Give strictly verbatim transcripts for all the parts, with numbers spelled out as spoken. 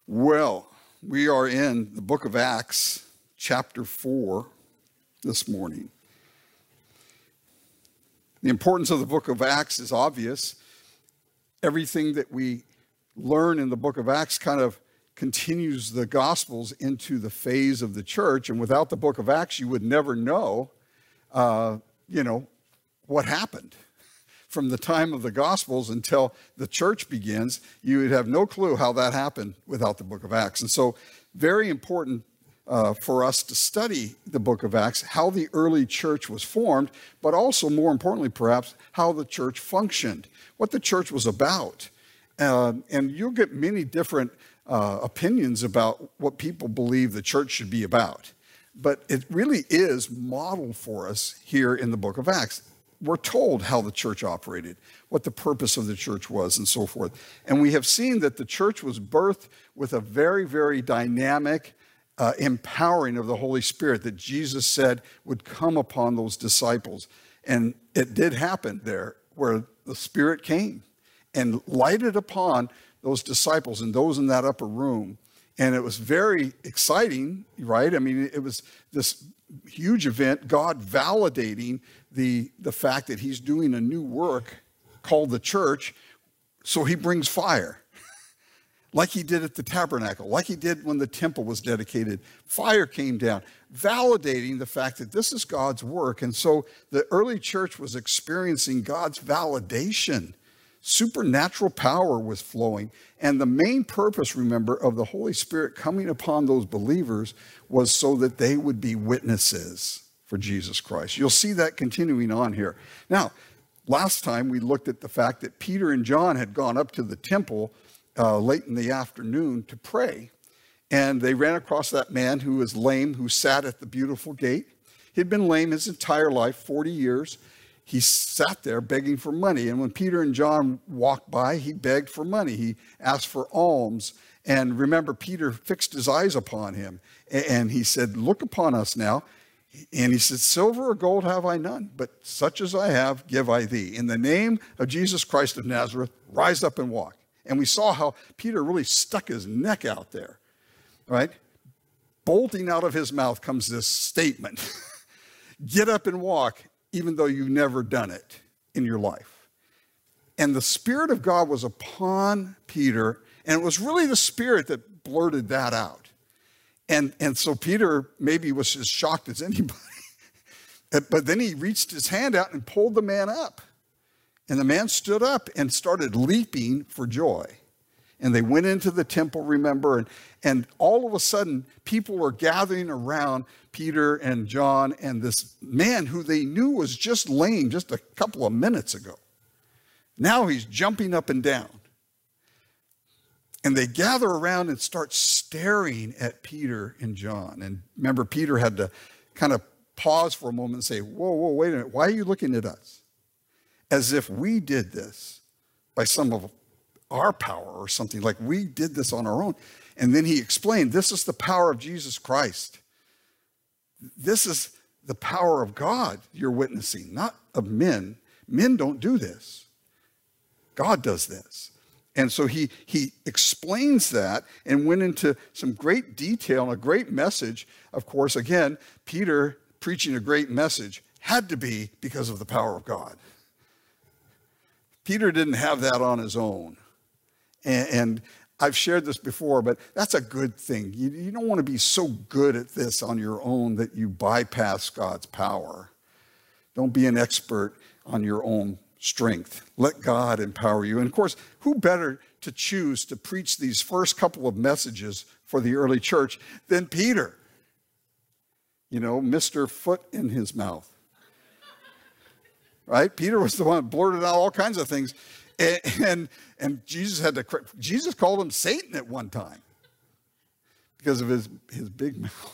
Well, we are in the book of Acts, chapter four, this morning. The importance of the book of Acts is obvious. Everything that we learn in the book of Acts kind of continues the Gospels into the phase of the church, and without the book of Acts, you would never know, uh, you know, what happened. From the time of the Gospels until the church begins, you would have no clue how that happened without the book of Acts. And so very important uh, for us to study the book of Acts, how the early church was formed, but also more importantly, perhaps, how the church functioned, what the church was about. Uh, and you'll get many different uh, opinions about what people believe the church should be about. But it really is modeled for us here in the book of Acts. We're told how the church operated, what the purpose of the church was, and so forth. And we have seen that the church was birthed with a very, very dynamic uh, empowering of the Holy Spirit that Jesus said would come upon those disciples. And it did happen there, where the Spirit came and lighted upon those disciples and those in that upper room. And it was very exciting, right? I mean, it was this huge event, God validating the, the fact that he's doing a new work called the church. So he brings fire, like he did at the tabernacle, like he did when the temple was dedicated. Fire came down, validating the fact that this is God's work. And so the early church was experiencing God's validation. Supernatural power was flowing. And the main purpose, remember, of the Holy Spirit coming upon those believers was so that they would be witnesses for Jesus Christ. You'll see that continuing on here. Now, last time we looked at the fact that Peter and John had gone up to the temple uh, late in the afternoon to pray. And they ran across that man who was lame, who sat at the beautiful gate. He'd been lame his entire life, forty years. He sat there begging for money. And when Peter and John walked by, he begged for money. He asked for alms. And remember, Peter fixed his eyes upon him. And he said, "Look upon us now." And he said, "Silver or gold have I none, but such as I have give I thee. In the name of Jesus Christ of Nazareth, rise up and walk." And we saw how Peter really stuck his neck out there, right? Bolting out of his mouth comes this statement, "Get up and walk, even though you've never done it in your life." And the Spirit of God was upon Peter, and it was really the Spirit that blurted that out. And, and so Peter maybe was as shocked as anybody. But then he reached his hand out and pulled the man up. And the man stood up and started leaping for joy. And they went into the temple, remember, and, and all of a sudden, people were gathering around Peter and John and this man who they knew was just lame just a couple of minutes ago. Now he's jumping up and down. And they gather around and start staring at Peter and John. And remember, Peter had to kind of pause for a moment and say, whoa, whoa, wait a minute. Why are you looking at us? As if we did this by some of our power or something, like we did this on our own. And then he explained, this is the power of Jesus Christ. This is the power of God you're witnessing, not of men. Men don't do this. God does this. And so he, he explains that and went into some great detail and a great message. Of course, again, Peter preaching a great message had to be because of the power of God. Peter didn't have that on his own. And, and I've shared this before, but that's a good thing. You, you don't want to be so good at this on your own that you bypass God's power. Don't be an expert on your own strength. Let God empower you. And of course, who better to choose to preach these first couple of messages for the early church than Peter? You know, Mister Foot in his mouth. Right? Peter was the one that blurted out all kinds of things. And, and, and Jesus had to, Jesus called him Satan at one time because of his, his big mouth.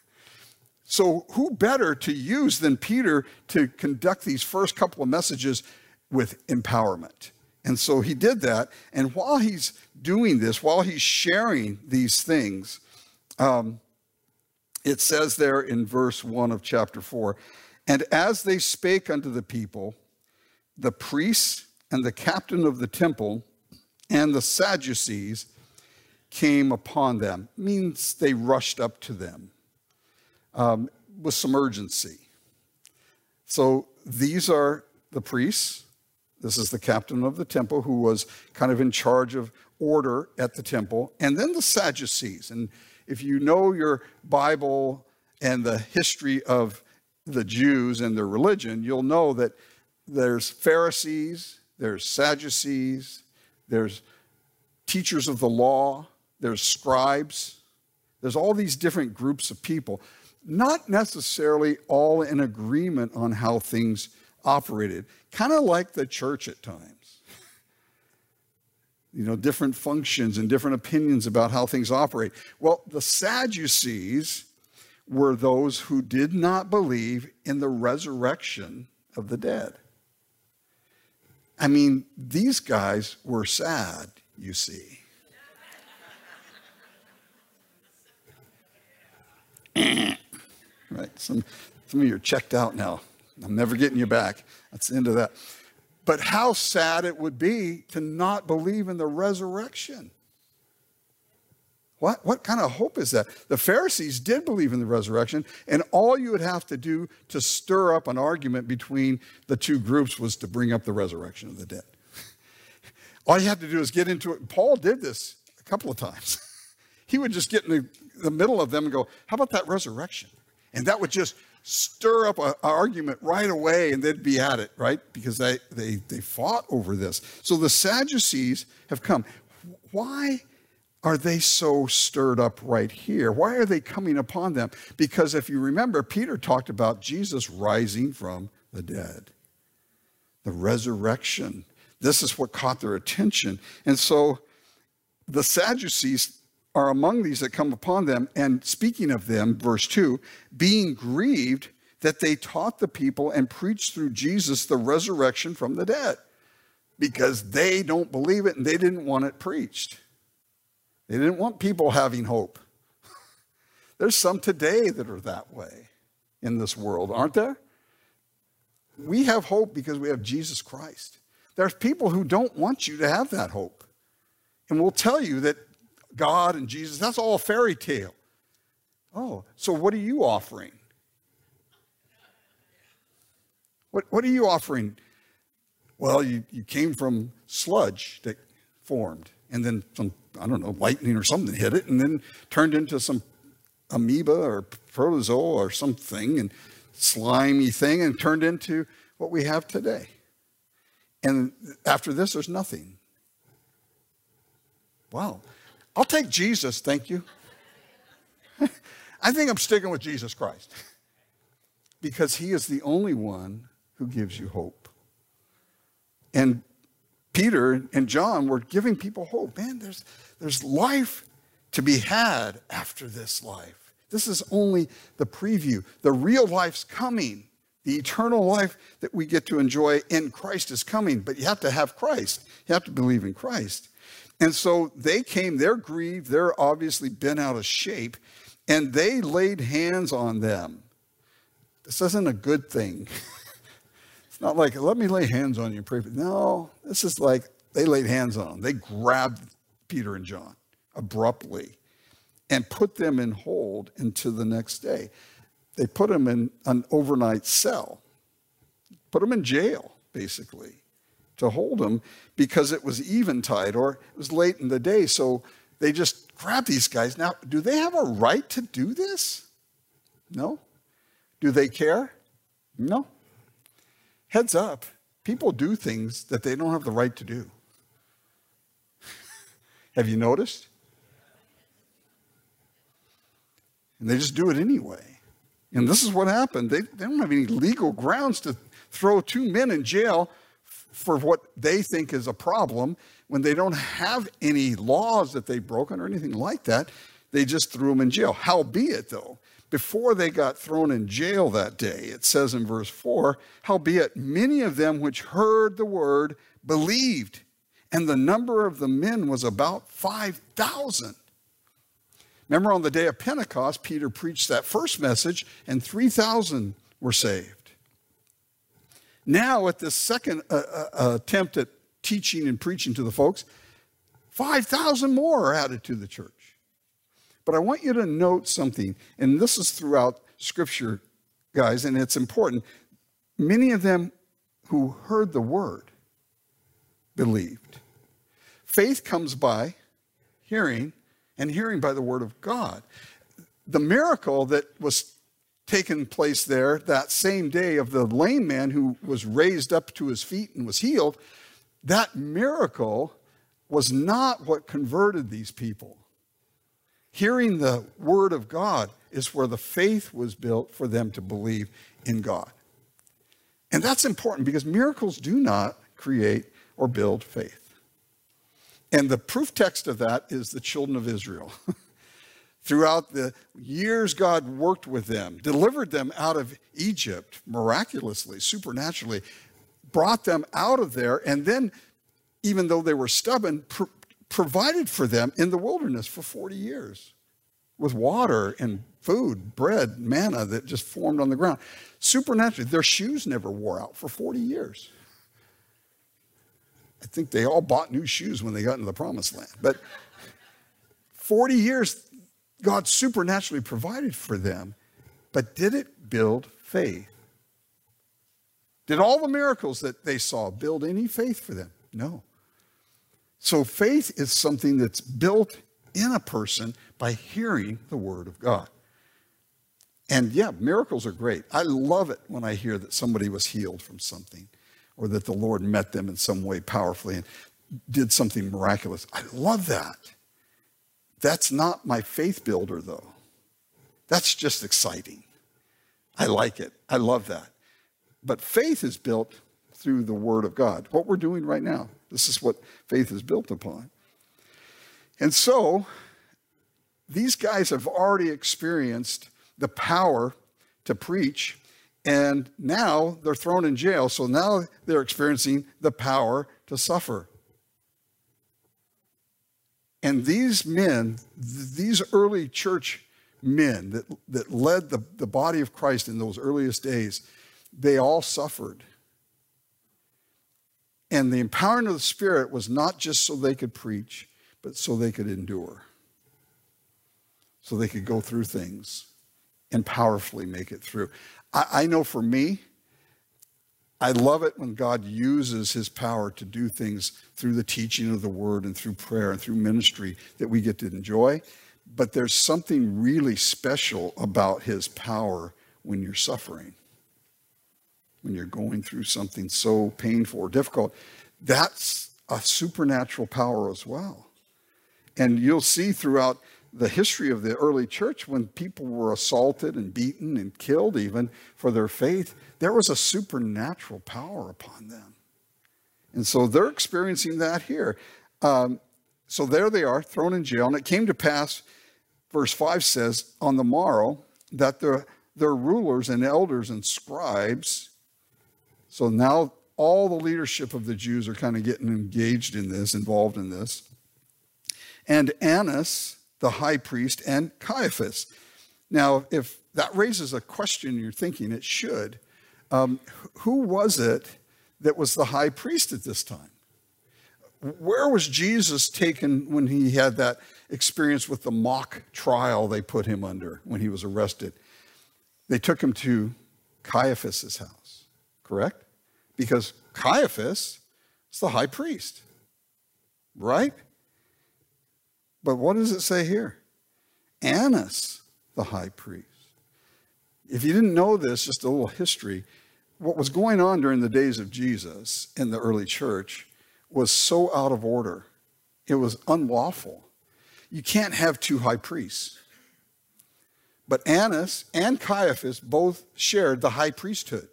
So who better to use than Peter to conduct these first couple of messages with empowerment? And so he did that. And while he's doing this, while he's sharing these things, um, it says there in verse one of chapter four, "And as they spake unto the people, the priests and the captain of the temple and the Sadducees came upon them. Means they rushed up to them um, with some urgency. So these are the priests. This is the captain of the temple who was kind of in charge of order at the temple. And then the Sadducees. And if you know your Bible and the history of the Jews and their religion, you'll know that there's Pharisees, there's Sadducees, there's teachers of the law, there's scribes. There's all these different groups of people, not necessarily all in agreement on how things operated, kind of like the church at times. You know, different functions and different opinions about how things operate. Well, the Sadducees were those who did not believe in the resurrection of the dead. I mean, these guys were sad, you see. Right, some, some of you are checked out now. I'm never getting you back. That's the end of that. But how sad it would be to not believe in the resurrection. What, what kind of hope is that? The Pharisees did believe in the resurrection, and all you would have to do to stir up an argument between the two groups was to bring up the resurrection of the dead. All you have to do is get into it. Paul did this a couple of times. He would just get in the, the middle of them and go, how about that resurrection? And that would just stir up an argument right away, and they'd be at it, right? Because they, they, they fought over this. So the Sadducees have come. Why are they so stirred up right here? Why are they coming upon them? Because if you remember, Peter talked about Jesus rising from the dead. The resurrection. This is what caught their attention. And so the Sadducees are among these that come upon them. And speaking of them, verse two, being grieved that they taught the people and preached through Jesus the resurrection from the dead. Because they don't believe it and they didn't want it preached. They didn't want people having hope. There's some today that are that way in this world, aren't there? We have hope because we have Jesus Christ. There's people who don't want you to have that hope. And will tell you that God and Jesus, that's all a fairy tale. Oh, so what are you offering? What, what are you offering? Well, you, you came from sludge that formed, and then some, I don't know, lightning or something hit it, and then turned into some amoeba or protozoa or something, and slimy thing, and turned into what we have today. And after this, there's nothing. Wow. I'll take Jesus, thank you. I think I'm sticking with Jesus Christ because he is the only one who gives you hope. And Peter and John were giving people hope. Man, there's, there's life to be had after this life. This is only the preview. The real life's coming. The eternal life that we get to enjoy in Christ is coming. But you have to have Christ. You have to believe in Christ. And so they came, they're grieved, they're obviously bent out of shape, and they laid hands on them. This isn't a good thing. It's not like, let me lay hands on you and pray for you. No, this is like they laid hands on them. They grabbed Peter and John abruptly and put them in hold until the next day. They put them in an overnight cell, put them in jail, basically, to hold them because it was eventide or it was late in the day. So they just grabbed these guys. Now, do they have a right to do this? No. Do they care? No. Heads up, people do things that they don't have the right to do. Have you noticed? And they just do it anyway. And this is what happened. They, they don't have any legal grounds to throw two men in jail for what they think is a problem when they don't have any laws that they've broken or anything like that. They just threw them in jail. Howbeit, though, before they got thrown in jail that day, it says in verse four, howbeit many of them which heard the word believed, and the number of the men was about five thousand. Remember on the day of Pentecost, Peter preached that first message, and three thousand were saved. Now, at this second uh, uh, attempt at teaching and preaching to the folks, five thousand more are added to the church. But I want you to note something, and this is throughout Scripture, guys, and it's important. Many of them who heard the word believed. Faith comes by hearing, and hearing by the word of God. The miracle that was taking place there that same day of the lame man who was raised up to his feet and was healed, that miracle was not what converted these people. Hearing the word of God is where the faith was built for them to believe in God. And that's important because miracles do not create or build faith. And the proof text of that is the children of Israel. Throughout the years, God worked with them, delivered them out of Egypt miraculously, supernaturally, brought them out of there, and then, even though they were stubborn, pro- provided for them in the wilderness for forty years with water and food, bread, manna that just formed on the ground. Supernaturally, their shoes never wore out for forty years. I think they all bought new shoes when they got into the promised land. But forty years, God supernaturally provided for them. But did it build faith? Did all the miracles that they saw build any faith for them? No. So faith is something that's built in a person by hearing the word of God. And yeah, miracles are great. I love it when I hear that somebody was healed from something, or that the Lord met them in some way powerfully and did something miraculous. I love that. That's not my faith builder, though. That's just exciting. I like it. I love that. But faith is built through the Word of God. What we're doing right now, this is what faith is built upon. And so, these guys have already experienced the power to preach, and now they're thrown in jail, so now they're experiencing the power to suffer. And these men, these early church men that, that led the, the body of Christ in those earliest days, they all suffered. And the empowering of the Spirit was not just so they could preach, but so they could endure. So they could go through things and powerfully make it through. I, I know for me, I love it when God uses his power to do things through the teaching of the word and through prayer and through ministry that we get to enjoy. But there's something really special about his power when you're suffering, when you're going through something so painful or difficult. That's a supernatural power as well. And you'll see throughout the history of the early church, when people were assaulted and beaten and killed even for their faith, there was a supernatural power upon them. And so they're experiencing that here. Um, so there they are, thrown in jail. And it came to pass, verse five says, on the morrow, that the, their rulers and elders and scribes, so now all the leadership of the Jews are kind of getting engaged in this, involved in this, and Annas, the high priest, and Caiaphas. Now, if that raises a question you're thinking, it should. Um, who was it that was the high priest at this time? Where was Jesus taken when he had that experience with the mock trial they put him under when he was arrested? They took him to Caiaphas' house, correct? Because Caiaphas is the high priest, right? But what does it say here? Annas, the high priest. If you didn't know this, just a little history, what was going on during the days of Jesus in the early church was so out of order. It was unlawful. You can't have two high priests. But Annas and Caiaphas both shared the high priesthood.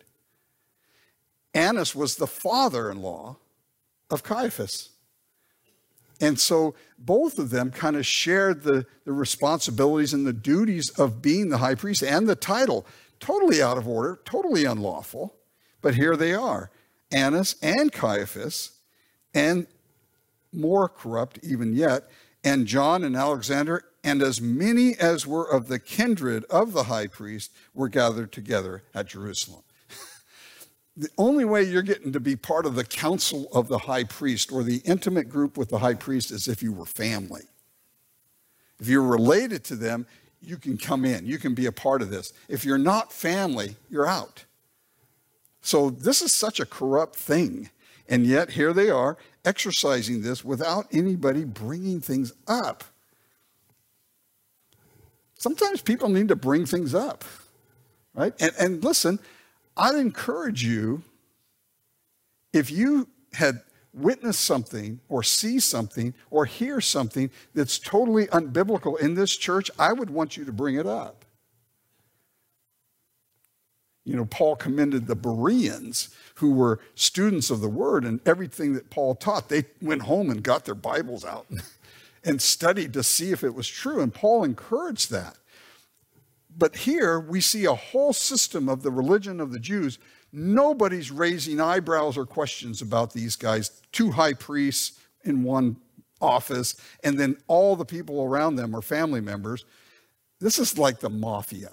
Annas was the father-in-law of Caiaphas. And so both of them kind of shared the, the responsibilities and the duties of being the high priest and the title. Totally out of order, totally unlawful. But here they are, Annas and Caiaphas, and more corrupt even yet, and John and Alexander, and as many as were of the kindred of the high priest were gathered together at Jerusalem. The only way you're getting to be part of the council of the high priest or the intimate group with the high priest is if you were family. If you're related to them, you can come in. You can be a part of this. If you're not family, you're out. So this is such a corrupt thing. And yet here they are exercising this without anybody bringing things up. Sometimes people need to bring things up, right? And, and listen, I'd encourage you, if you had witnessed something or see something or hear something that's totally unbiblical in this church, I would want you to bring it up. You know, Paul commended the Bereans who were students of the word, and everything that Paul taught, they went home and got their Bibles out and studied to see if it was true. And Paul encouraged that. But here we see a whole system of the religion of the Jews. Nobody's raising eyebrows or questions about these guys. Two high priests in one office, and then all the people around them are family members. This is like the mafia.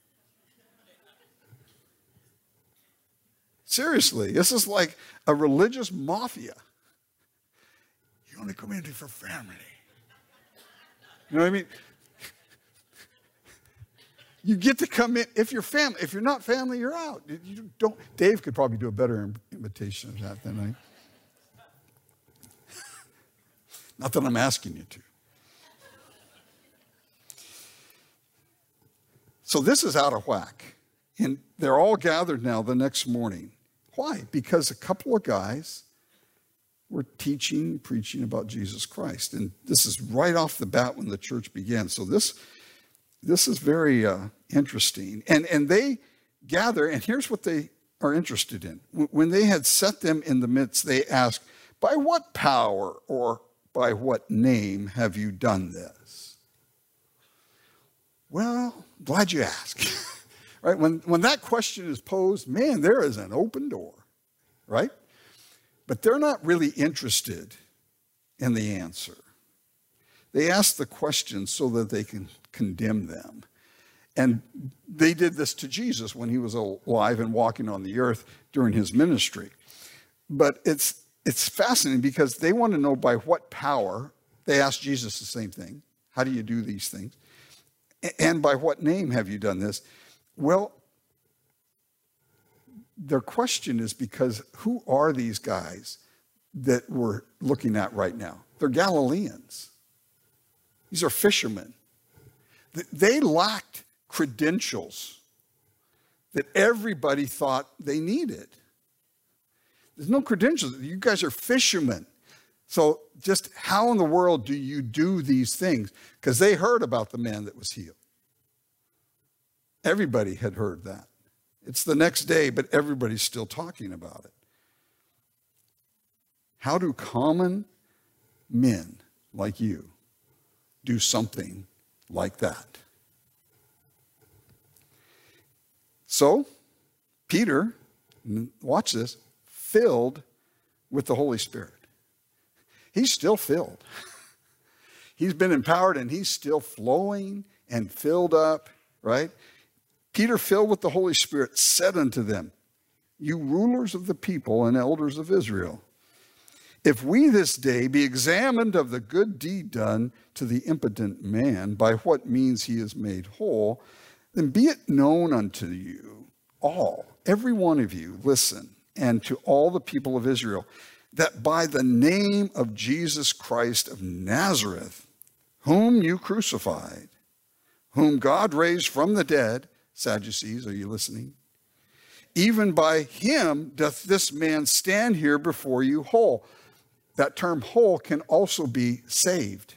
Seriously, this is like a religious mafia. You only come in for family. You know what I mean? You get to come in if you're family. If you're not family, you're out. You don't. Dave could probably do a better imitation of that than I. Not that I'm asking you to. So this is out of whack, and they're all gathered now the next morning. Why? Because a couple of guys were teaching, preaching about Jesus Christ. And this is right off the bat when the church began. So this, this is very uh, interesting. And, and they gather, and here's what they are interested in. When they had set them in the midst, they asked, by what power or by what name have you done this? Well, glad you asked. Right? When, when that question is posed, man, there is an open door, right? But they're not really interested in the answer. They ask the question so that they can condemn them. And they did this to Jesus when he was alive and walking on the earth during his ministry. But it's, it's fascinating because they want to know by what power. They asked Jesus the same thing. How do you do these things? And by what name have you done this? Well, their question is because who are these guys that we're looking at right now? They're Galileans. These are fishermen. They lacked credentials that everybody thought they needed. There's no credentials. You guys are fishermen. So just how in the world do you do these things? Because they heard about the man that was healed. Everybody had heard that. It's the next day, but everybody's still talking about it. How do common men like you do something like that? So, Peter, watch this, filled with the Holy Spirit. He's still filled. He's been empowered and he's still flowing and filled up, right? Peter, filled with the Holy Spirit, said unto them, you rulers of the people and elders of Israel, if we this day be examined of the good deed done to the impotent man, by what means he is made whole, then be it known unto you all, every one of you, listen, and to all the people of Israel, that by the name of Jesus Christ of Nazareth, whom you crucified, whom God raised from the dead, Sadducees, are you listening? Even by him doth this man stand here before you whole. That term whole can also be saved.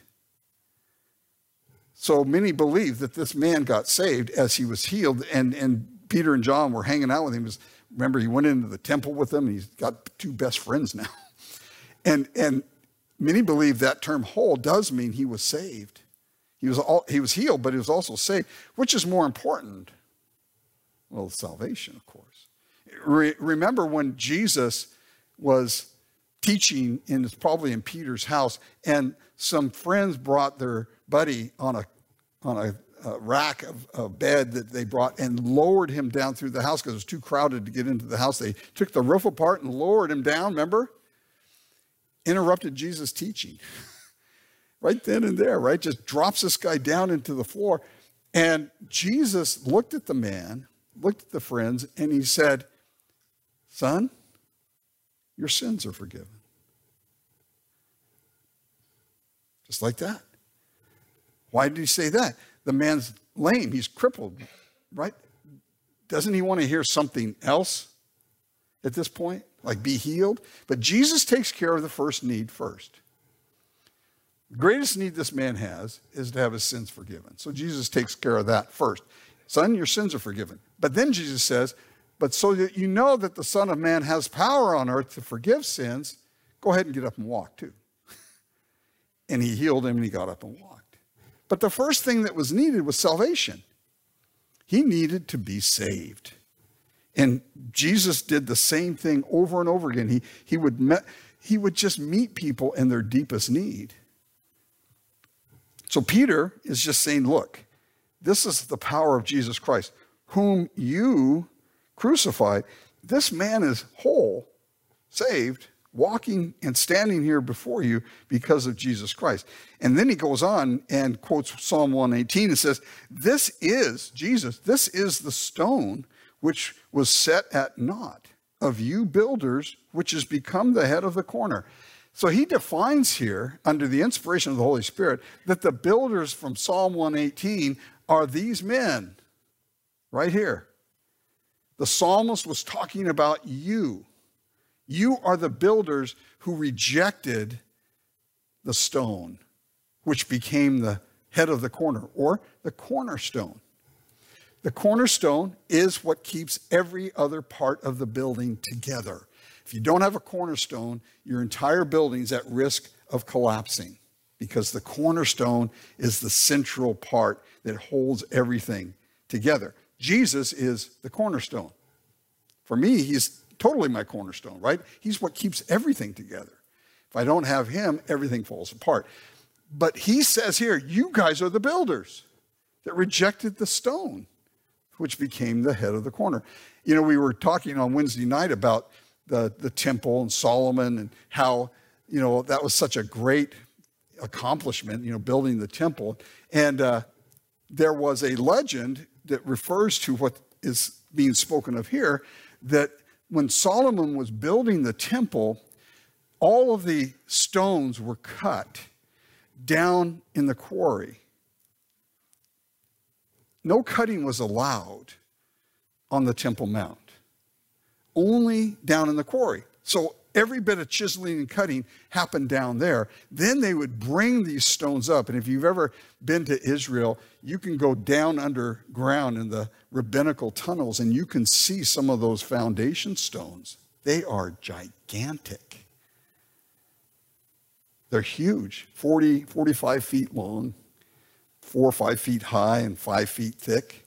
So many believe that this man got saved as he was healed, and, and Peter and John were hanging out with him. Remember, he went into the temple with them, and he's got two best friends now. And, and many believe that term whole does mean he was saved. He was, all, he was healed, but he was also saved. Which is more important? Well, salvation, of course. Re- remember when Jesus was teaching, in probably in Peter's house, and some friends brought their buddy on a on a a rack of a bed that they brought and lowered him down through the house because it was too crowded to get into the house. They took the roof apart and lowered him down, remember? Interrupted Jesus' teaching. Right then and there, right? Just drops this guy down into the floor. And Jesus looked at the man, looked at the friends, and he said, son, your sins are forgiven. Just like that. Why did he say that? The man's lame. He's crippled, right? Doesn't he want to hear something else at this point? Like be healed? But Jesus takes care of the first need first. The greatest need this man has is to have his sins forgiven. So Jesus takes care of that first. Son, your sins are forgiven. But then Jesus says, but so that you know that the Son of Man has power on earth to forgive sins, go ahead and get up and walk too. And he healed him and he got up and walked. But the first thing that was needed was salvation. He needed to be saved. And Jesus did the same thing over and over again. He, he, would, met, he would just meet people in their deepest need. So Peter is just saying, look, this is the power of Jesus Christ, whom you crucified. This man is whole, saved, walking and standing here before you because of Jesus Christ. And then he goes on and quotes Psalm one eighteen and says, this is, Jesus, this is the stone which was set at naught of you builders, which has become the head of the corner. So he defines here, under the inspiration of the Holy Spirit, that the builders from Psalm one eighteen are these men right here. The psalmist was talking about you. You are the builders who rejected the stone, which became the head of the corner, or the cornerstone. The cornerstone is what keeps every other part of the building together. If you don't have a cornerstone, your entire building is at risk of collapsing because the cornerstone is the central part that holds everything together. Jesus is the cornerstone. For me, he's totally my cornerstone, right? He's what keeps everything together. If I don't have him, everything falls apart. But he says here, you guys are the builders that rejected the stone, which became the head of the corner. You know, we were talking on Wednesday night about the, the temple and Solomon and how, you know, that was such a great accomplishment, you know, building the temple. And uh, there was a legend that refers to what is being spoken of here, that when Solomon was building the temple, all of the stones were cut down in the quarry. No cutting was allowed on the Temple Mount, only down in the quarry. So every bit of chiseling and cutting happened down there. Then they would bring these stones up. And if you've ever been to Israel, you can go down underground in the rabbinical tunnels and you can see some of those foundation stones. They are gigantic. They're huge, forty, forty-five feet long, four or five feet high and five feet thick.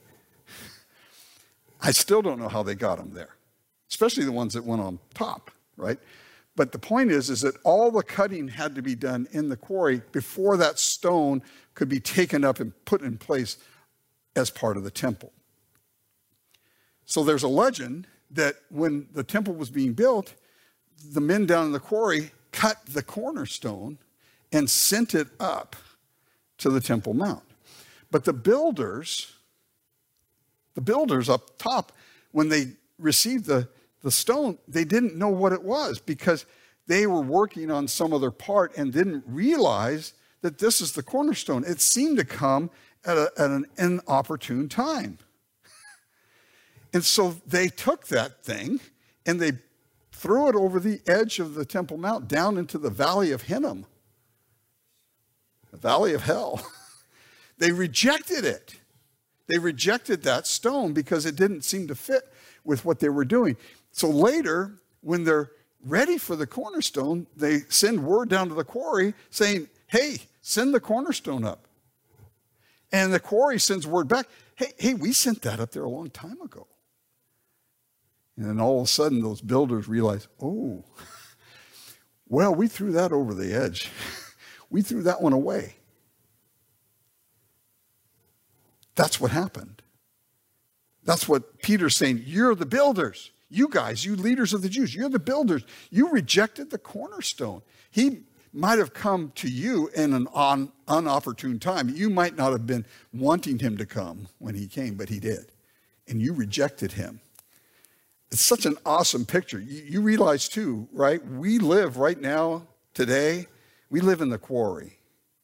I still don't know how they got them there, especially the ones that went on top, right? But the point is, is that all the cutting had to be done in the quarry before that stone could be taken up and put in place as part of the temple. So there's a legend that when the temple was being built, the men down in the quarry cut the cornerstone and sent it up to the Temple Mount. But the builders, the builders up top, when they received the, the stone, they didn't know what it was because they were working on some other part and didn't realize that this is the cornerstone. It seemed to come at, a, at an inopportune time. And so they took that thing and they threw it over the edge of the Temple Mount down into the Valley of Hinnom, the Valley of Hell. They rejected it. They rejected that stone because it didn't seem to fit with what they were doing. So later, when they're ready for the cornerstone, they send word down to the quarry saying, hey, send the cornerstone up. And the quarry sends word back, hey, hey, we sent that up there a long time ago. And then all of a sudden, those builders realize, oh, well, we threw that over the edge. We threw that one away. That's what happened. That's what Peter's saying. You're the builders. You guys, you leaders of the Jews, you're the builders. You rejected the cornerstone. He might have come to you in an un, unopportune time. You might not have been wanting him to come when he came, but he did. And you rejected him. It's such an awesome picture. You, you realize too, right? We live right now, today, we live in the quarry.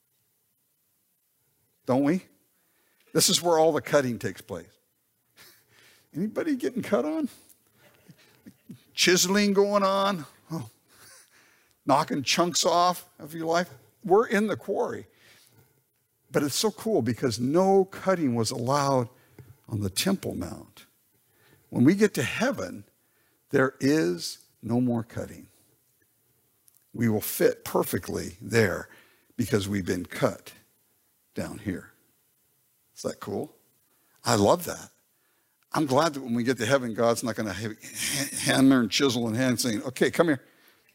Don't we? This is where all the cutting takes place. Anybody getting cut on? Chiseling going on? Oh. Knocking chunks off of your life? We're in the quarry. But it's so cool because no cutting was allowed on the Temple Mount. When we get to heaven, there is no more cutting. We will fit perfectly there because we've been cut down here. Is that cool? I love that. I'm glad that when we get to heaven, God's not going to hammer and chisel in hand saying, okay, come here.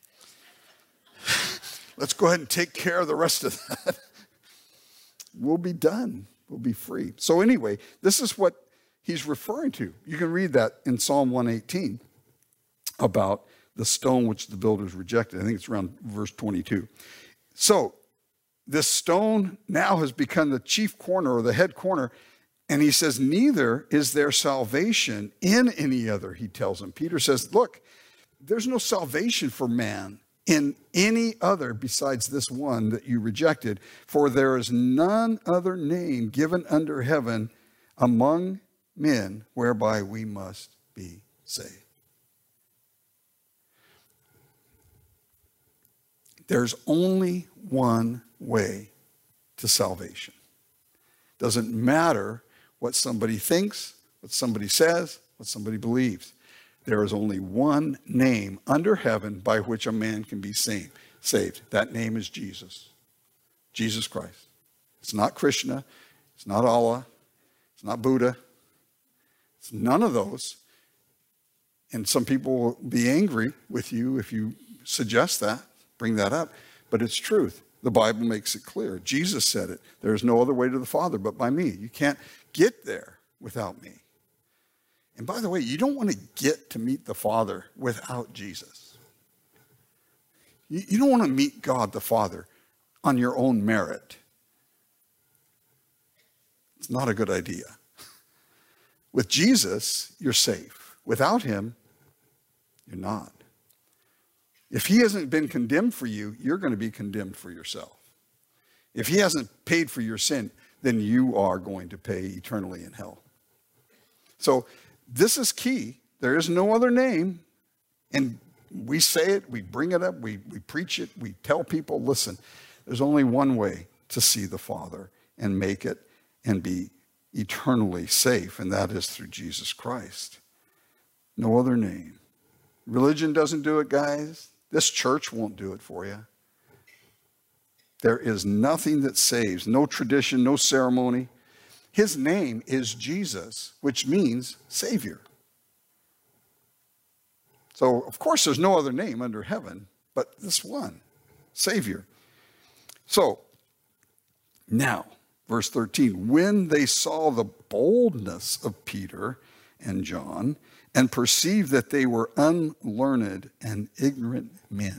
Let's go ahead and take care of the rest of that. We'll be done. We'll be free. So anyway, this is what he's referring to. You can read that in Psalm one eighteen about the stone which the builders rejected. I think it's around verse twenty-two. So this stone now has become the chief corner or the head corner. And he says, neither is there salvation in any other, he tells him. Peter says, look, there's no salvation for man in any other besides this one that you rejected. For there is none other name given under heaven among men whereby we must be saved. There's only one way to salvation. Doesn't matter what somebody thinks, what somebody says, what somebody believes. There is only one name under heaven by which a man can be saved. Saved. That name is Jesus. Jesus Christ. It's not Krishna. It's not Allah. It's not Buddha. It's none of those. And some people will be angry with you if you suggest that, bring that up. But it's truth. The Bible makes it clear. Jesus said it. There is no other way to the Father but by me. You can't get there without me. And by the way, you don't want to get to meet the Father without Jesus. You, you don't want to meet God the Father on your own merit. It's not a good idea. With Jesus, you're safe. Without him, you're not. If he hasn't been condemned for you, you're going to be condemned for yourself. If he hasn't paid for your sin, then you are going to pay eternally in hell. So this is key. There is no other name. And we say it, we bring it up, we, we preach it, we tell people, listen, there's only one way to see the Father and make it and be eternally safe, and that is through Jesus Christ. No other name. Religion doesn't do it, guys. This church won't do it for you. There is nothing that saves, no tradition, no ceremony. His name is Jesus, which means Savior. So, of course, there's no other name under heaven but this one, Savior. So, now, verse thirteen, when they saw the boldness of Peter and John and perceived that they were unlearned and ignorant men.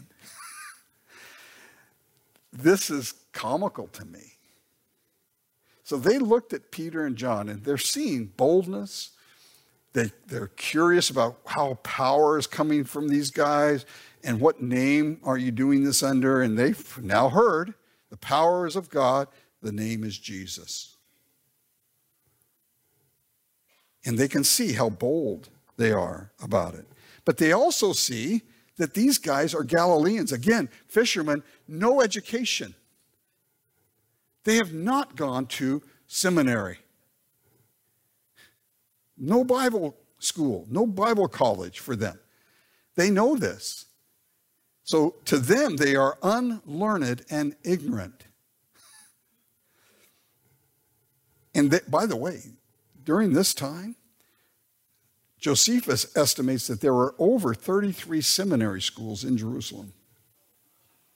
This is comical to me. So they looked at Peter and John and they're seeing boldness. They, they're curious about how power is coming from these guys and what name are you doing this under? And they've now heard the power is of God. The name is Jesus. And they can see how bold they are about it. But they also see that these guys are Galileans. Again, fishermen, no education. They have not gone to seminary. No Bible school, no Bible college for them. They know this. So to them, they are unlearned and ignorant. And they, by the way, during this time, Josephus estimates that there were over thirty-three seminary schools in Jerusalem.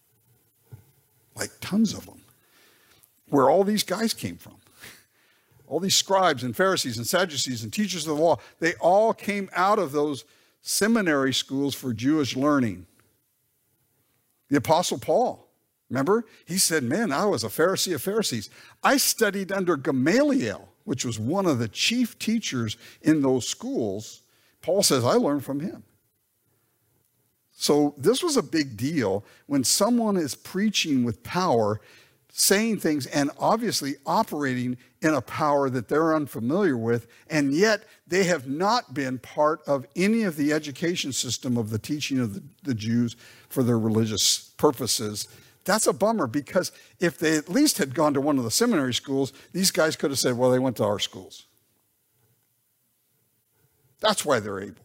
Like tons of them. Where all these guys came from. all these scribes and Pharisees and Sadducees and teachers of the law, they all came out of those seminary schools for Jewish learning. The Apostle Paul, remember? He said, man, I was a Pharisee of Pharisees. I studied under Gamaliel, which was one of the chief teachers in those schools. Paul says, I learned from him. So this was a big deal when someone is preaching with power, saying things and obviously operating in a power that they're unfamiliar with, and yet they have not been part of any of the education system of the teaching of the, the Jews for their religious purposes. That's a bummer, because if they at least had gone to one of the seminary schools, these guys could have said, well, they went to our schools. That's why they're able.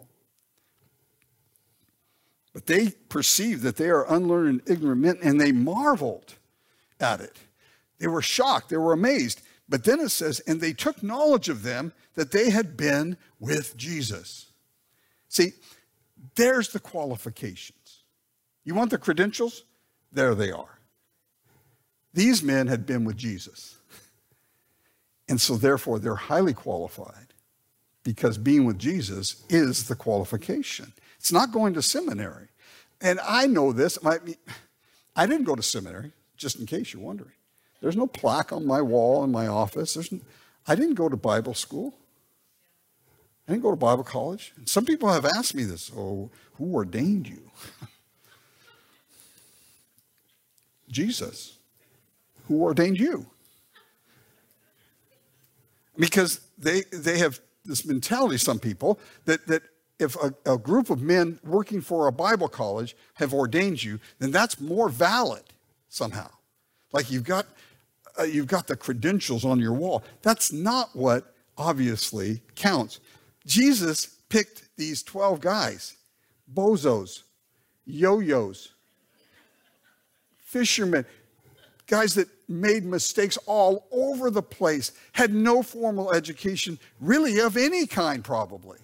But they perceived that they are unlearned and ignorant men, and they marveled at it. They were shocked. They were amazed. But then it says, and they took knowledge of them that they had been with Jesus. See, there's the qualifications. You want the credentials? There they are. These men had been with Jesus. And so therefore, they're highly qualified, because being with Jesus is the qualification. It's not going to seminary. And I know this. I didn't go to seminary, just in case you're wondering. There's no plaque on my wall in my office. There's no, I didn't go to Bible school. I didn't go to Bible college. And some people have asked me this, oh, who ordained you? Jesus. Who ordained you? Because they, they have this mentality, some people, that, that if a, a group of men working for a Bible college have ordained you, then that's more valid somehow. Like you've got, uh, you've got the credentials on your wall. That's not what obviously counts. Jesus picked these twelve guys, bozos, yo-yos, fishermen, guys that made mistakes all over the place, had no formal education, really of any kind probably.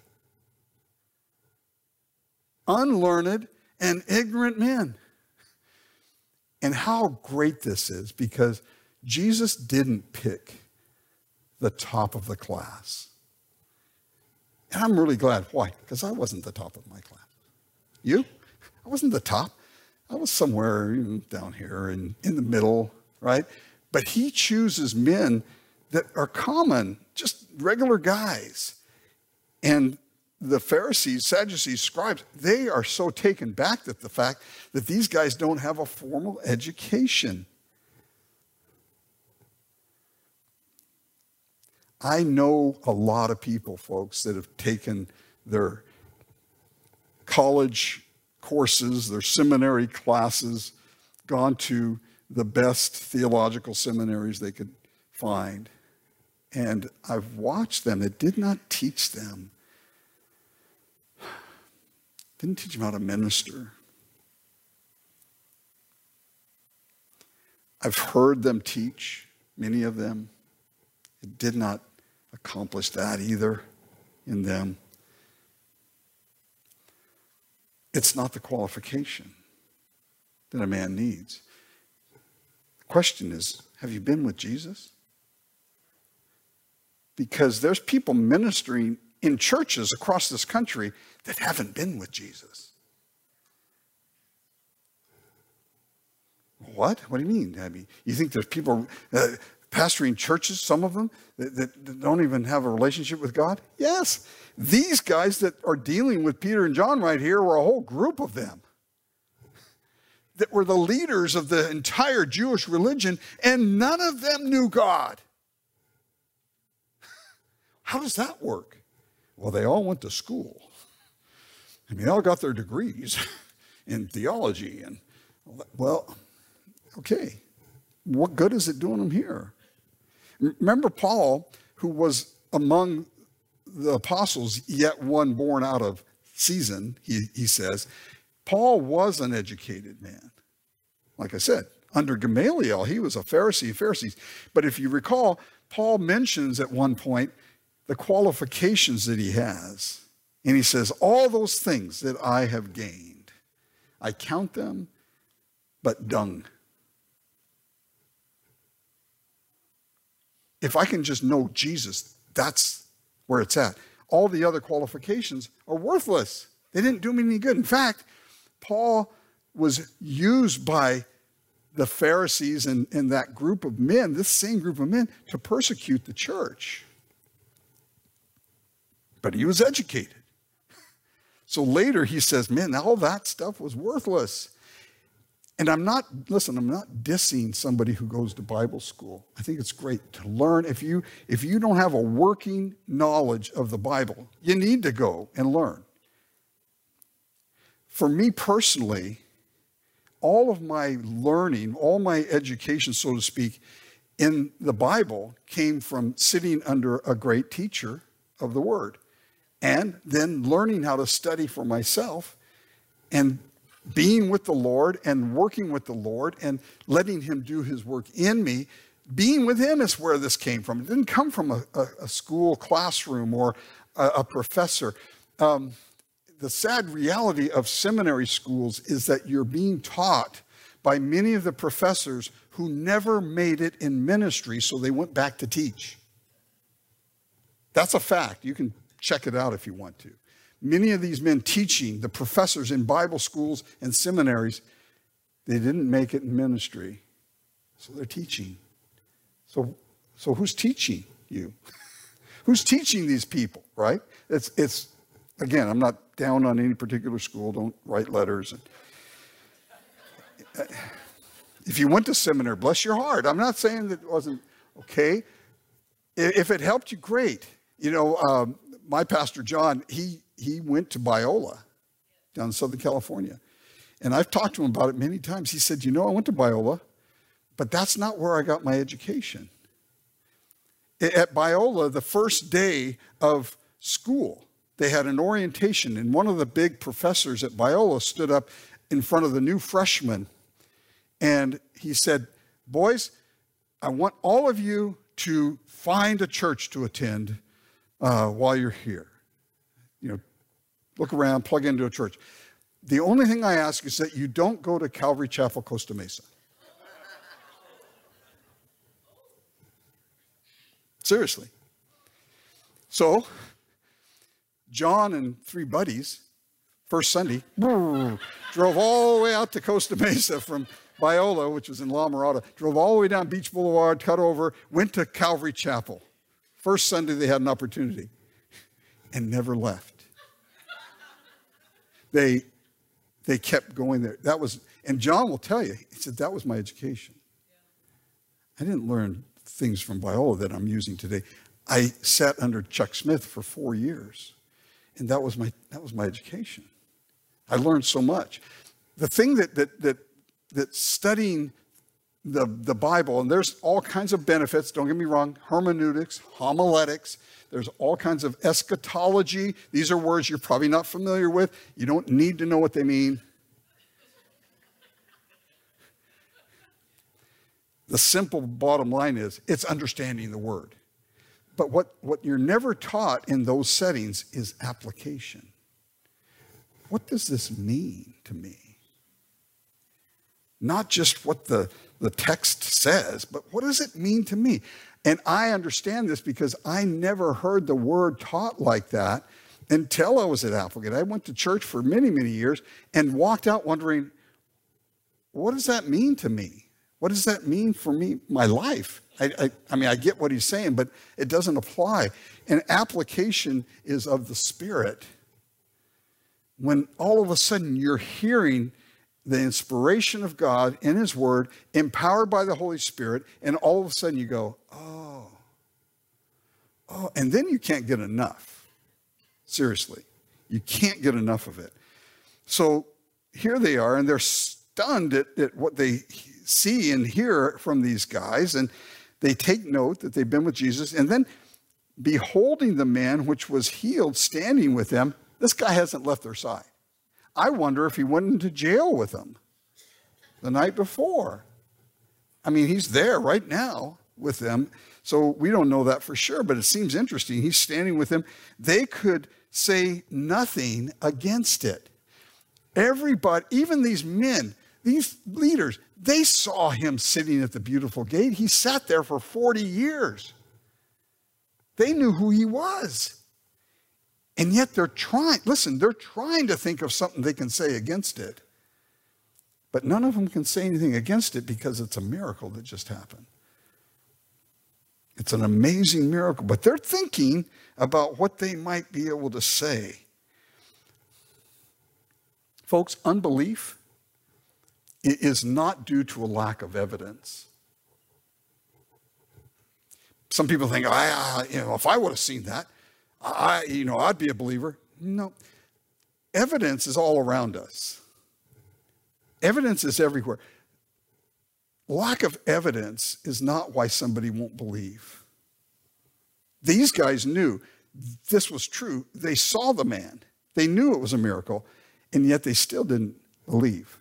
Unlearned and ignorant men. And how great this is, because Jesus didn't pick the top of the class. And I'm really glad. Why? Because I wasn't the top of my class. You? I wasn't the top. I was somewhere down here and in the middle, right? But he chooses men that are common, just regular guys. And the Pharisees, Sadducees, scribes, they are so taken back at the fact that these guys don't have a formal education. I know a lot of people, folks, that have taken their college courses, their seminary classes, gone to the best theological seminaries they could find. And I've watched them. It did not teach them. Didn't teach them how to minister. I've heard them teach, many of them. It did not accomplish that either in them. It's not the qualification that a man needs. The question is, have you been with Jesus? Because there's people ministering in churches across this country that haven't been with Jesus. What? What do you mean? I mean, you think there's people uh, pastoring churches, some of them, that, that, that don't even have a relationship with God? Yes. These guys that are dealing with Peter and John right here were a whole group of them that were the leaders of the entire Jewish religion, and none of them knew God. How does that work? Well, they all went to school. I mean, they all got their degrees in theology. And, well, okay. What good is it doing them here? Remember Paul, who was among the apostles, yet one born out of season, he, he says. Paul was an educated man. Like I said, under Gamaliel, he was a Pharisee of Pharisees. But if you recall, Paul mentions at one point the qualifications that he has. And he says, all those things that I have gained, I count them but dung. if I can just know Jesus, that's where it's at. All the other qualifications are worthless. They didn't do me any good. In fact, Paul was used by the Pharisees and, and that group of men, this same group of men, to persecute the church. But he was educated. So later he says, man, all that stuff was worthless. And I'm not, listen, I'm not dissing somebody who goes to Bible school. I think it's great to learn. If you, if you don't have a working knowledge of the Bible, you need to go and learn. For me personally, all of my learning, all my education, so to speak, in the Bible came from sitting under a great teacher of the Word and then learning how to study for myself and being with the Lord and working with the Lord and letting him do his work in me. Being with him is where this came from. It didn't come from a, a, a school classroom or a, a professor. Um, the sad reality of seminary schools is that you're being taught by many of the professors who never made it in ministry, so they went back to teach. That's a fact. You can check it out if you want to. Many of these men teaching, the professors in Bible schools and seminaries, they didn't make it in ministry, so they're teaching. So, so who's teaching you? Who's teaching these people, right? It's, it's again, I'm not down on any particular school. Don't write letters. If you went to seminary, bless your heart. I'm not saying that it wasn't okay. If it helped you, great. You know, um, my pastor, John, he he went to Biola down in Southern California. And I've talked to him about it many times. He said, you know, I went to Biola, but that's not where I got my education. At Biola, the first day of school, they had an orientation, and one of the big professors at Biola stood up in front of the new freshmen, and he said, boys, I want all of you to find a church to attend uh, while you're here. You know, look around, plug into a church. The only thing I ask is that you don't go to Calvary Chapel, Costa Mesa. Seriously. So, John and three buddies, first Sunday, drove all the way out to Costa Mesa from Biola, which was in La Mirada, drove all the way down Beach Boulevard, cut over, went to Calvary Chapel. First Sunday they had an opportunity and never left. They, they kept going there. That was, and John will tell you, he said, that was my education. I didn't learn things from Biola that I'm using today. I sat under Chuck Smith for four years, and that was my, that was my education. I learned so much. The thing that, that, that, that studying the, the Bible, and there's all kinds of benefits, don't get me wrong, hermeneutics, homiletics, there's all kinds of eschatology. These are words you're probably not familiar with. You don't need to know what they mean. The simple bottom line is it's understanding the word. But what, what you're never taught in those settings is application. What does this mean to me? Not just what the, the text says, but what does it mean to me? And I understand this because I never heard the word taught like that until I was at Applegate. I went to church for many, many years and walked out wondering, what does that mean to me? What does that mean for me, my life? I, I, I mean, I get what he's saying, but it doesn't apply. And application is of the Spirit. When all of a sudden you're hearing the inspiration of God in his word, empowered by the Holy Spirit, and all of a sudden you go, oh, oh, and then you can't get enough. Seriously, you can't get enough of it. So here they are, and they're stunned at, at what they see and hear from these guys, and they take note that they've been with Jesus, and then beholding the man which was healed standing with them, this guy hasn't left their side. I wonder if he went into jail with them the night before. I mean, he's there right now with them, so we don't know that for sure, but it seems interesting. He's standing with them. They could say nothing against it. Everybody, even these men, these leaders, they saw him sitting at the beautiful gate. He sat there for forty years. They knew who he was. And yet they're trying, listen, they're trying to think of something they can say against it. But none of them can say anything against it because it's a miracle that just happened. It's an amazing miracle. But they're thinking about what they might be able to say. Folks, unbelief is not due to a lack of evidence. Some people think, I, you know, if I would have seen that, I, you know, I'd be a believer. No, evidence is all around us. Evidence is everywhere. Lack of evidence is not why somebody won't believe. These guys knew this was true. They saw the man. They knew it was a miracle, and yet they still didn't believe.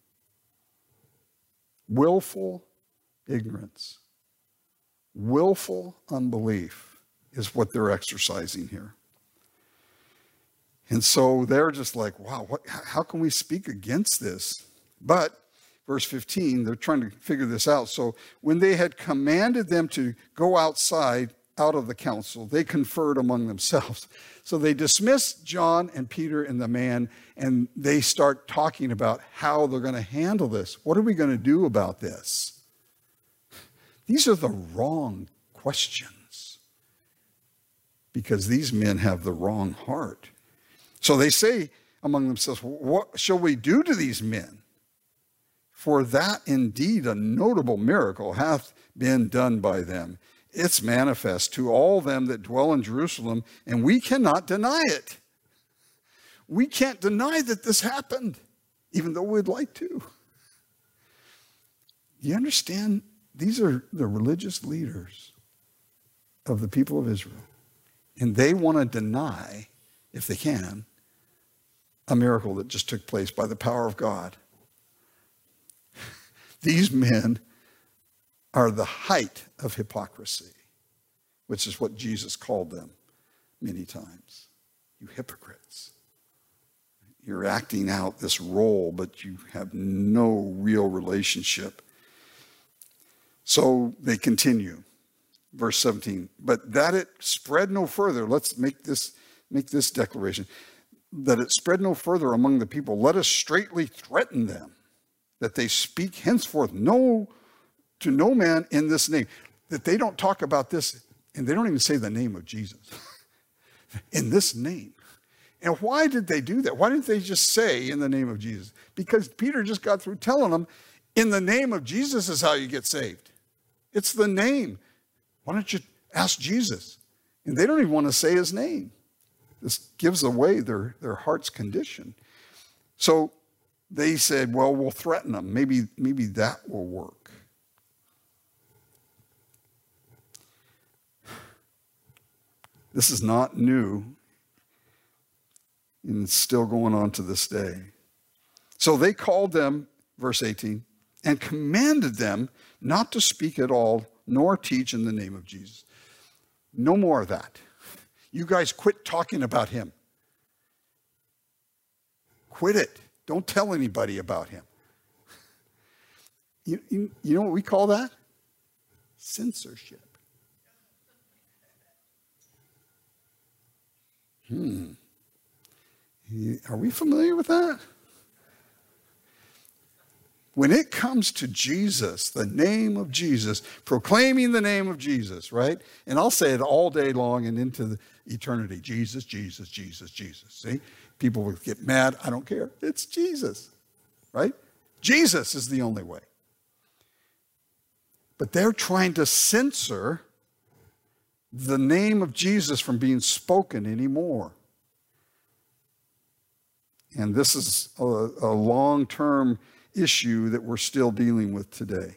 Willful ignorance, willful unbelief is what they're exercising here. And so they're just like, wow, what, how can we speak against this? But, verse fifteen, they're trying to figure this out. So when they had commanded them to go outside, out of the council, they conferred among themselves. So they dismissed John and Peter and the man, and they start talking about how they're going to handle this. What are we going to do about this? These are the wrong questions because these men have the wrong heart. So they say among themselves, what shall we do to these men? For that indeed a notable miracle hath been done by them. It's manifest to all them that dwell in Jerusalem, and we cannot deny it. We can't deny that this happened, even though we'd like to. You understand? These are the religious leaders of the people of Israel, and they want to deny, if they can, a miracle that just took place by the power of God. These men are the height of hypocrisy, which is what Jesus called them many times. You hypocrites. You're acting out this role, but you have no real relationship. So they continue. Verse seventeen. But that it spread no further. Let's make this, make this declaration. That it spread no further among the people. Let us straitly threaten them, that they speak henceforth no to no man in this name. That they don't talk about this, and they don't even say the name of Jesus. In this name. And why did they do that? Why didn't they just say in the name of Jesus? Because Peter just got through telling them, in the name of Jesus is how you get saved. It's the name. Why don't you ask Jesus? And they don't even want to say his name. This gives away their, their heart's condition. So they said, well, we'll threaten them. Maybe, maybe that will work. This is not new, and it's still going on to this day. So they called them, verse eighteen, and commanded them not to speak at all, nor teach in the name of Jesus. No more of that. You guys quit talking about him. Quit it. Don't tell anybody about him. You, you, you know what we call that? Censorship. Hmm. Are we familiar with that? When it comes to Jesus, the name of Jesus, proclaiming the name of Jesus, right? And I'll say it all day long and into the eternity. Jesus, Jesus, Jesus, Jesus. See? People will get mad. I don't care. It's Jesus, right? Jesus is the only way. But they're trying to censor the name of Jesus from being spoken anymore. And this is a, a long-term issue that we're still dealing with today.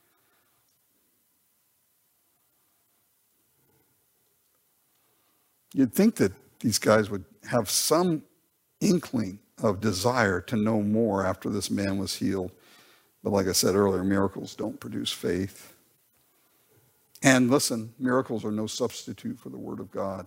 You'd think that these guys would have some inkling of desire to know more after this man was healed. But like I said earlier, miracles don't produce faith. And listen, miracles are no substitute for the Word of God.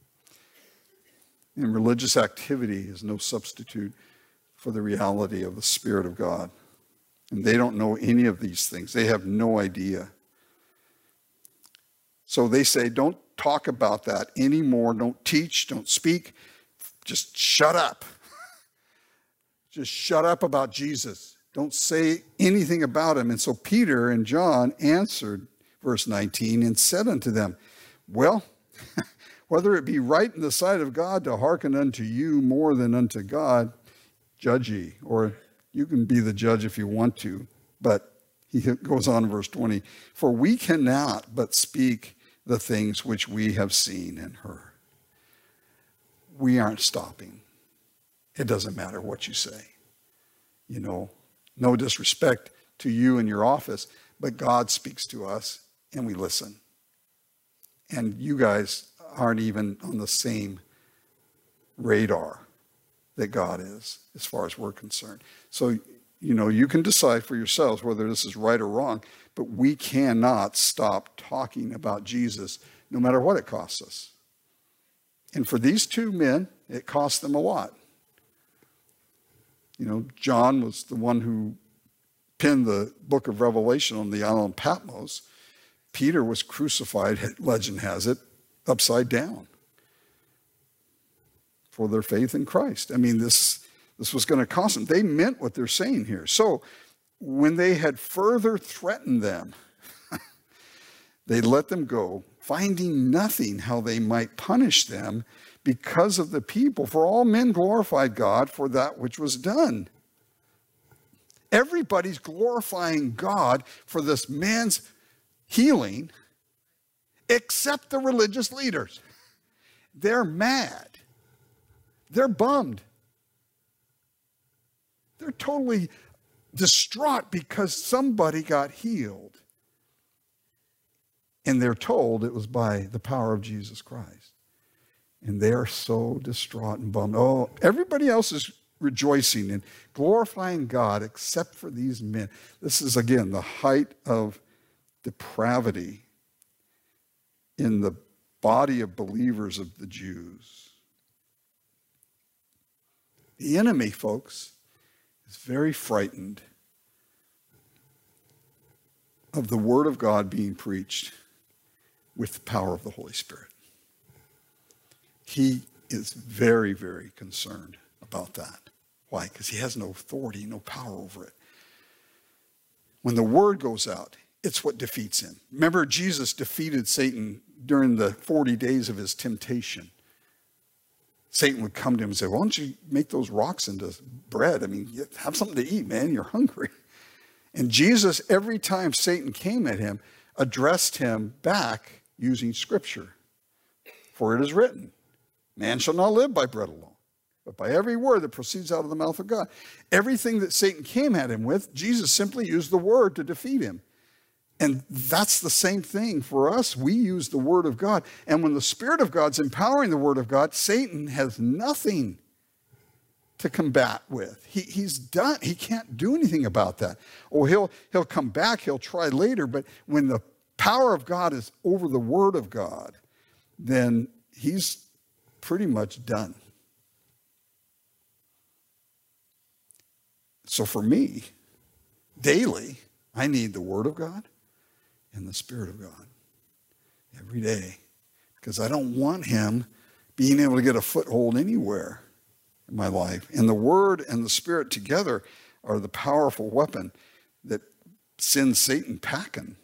And religious activity is no substitute for the reality of the Spirit of God. And they don't know any of these things. They have no idea. So they say, don't talk about that anymore. Don't teach, don't speak. Just shut up. Just shut up about Jesus. Don't say anything about him. And so Peter and John answered, verse nineteen, and said unto them, well, whether it be right in the sight of God to hearken unto you more than unto God, judge ye. Or you can be the judge if you want to. But he goes on in verse twenty, for we cannot but speak the things which we have seen and heard. We aren't stopping. It doesn't matter what you say. You know, no disrespect to you and your office, but God speaks to us and we listen. And you guys aren't even on the same radar that God is, as far as we're concerned. So, you know, you can decide for yourselves whether this is right or wrong, but we cannot stop talking about Jesus, no matter what it costs us. And for these two men, it cost them a lot. You know, John was the one who penned the book of Revelation on the island Patmos. Peter was crucified, legend has it, upside down for their faith in Christ. I mean, this, this was going to cost them. They meant what they're saying here. So when they had further threatened them, they let them go, finding nothing how they might punish them because of the people. For all men glorified God for that which was done. Everybody's glorifying God for this man's healing, except the religious leaders. They're mad. They're bummed. They're totally distraught because somebody got healed. And they're told it was by the power of Jesus Christ. And they're so distraught and bummed. Oh, everybody else is rejoicing and glorifying God except for these men. This is, again, the height of depravity in the body of believers of the Jews. The enemy, folks, is very frightened of the Word of God being preached with the power of the Holy Spirit. He is very, very concerned about that. Why? Because he has no authority, no power over it. When the Word goes out, it's what defeats him. Remember, Jesus defeated Satan during the forty days of his temptation. Satan would come to him and say, why don't you make those rocks into bread? I mean, have something to eat, man. You're hungry. And Jesus, every time Satan came at him, addressed him back using Scripture. For it is written, man shall not live by bread alone, but by every word that proceeds out of the mouth of God. Everything that Satan came at him with, Jesus simply used the Word to defeat him. And that's the same thing for us. We use the Word of God. And when the Spirit of God's empowering the Word of God, Satan has nothing to combat with. He, he's done. He can't do anything about that. Oh, he'll, he'll come back. He'll try later. But when the power of God is over the Word of God, then he's pretty much done. So for me, daily, I need the Word of God and the Spirit of God every day, because I don't want him being able to get a foothold anywhere in my life. And the Word and the Spirit together are the powerful weapon that sends Satan packing.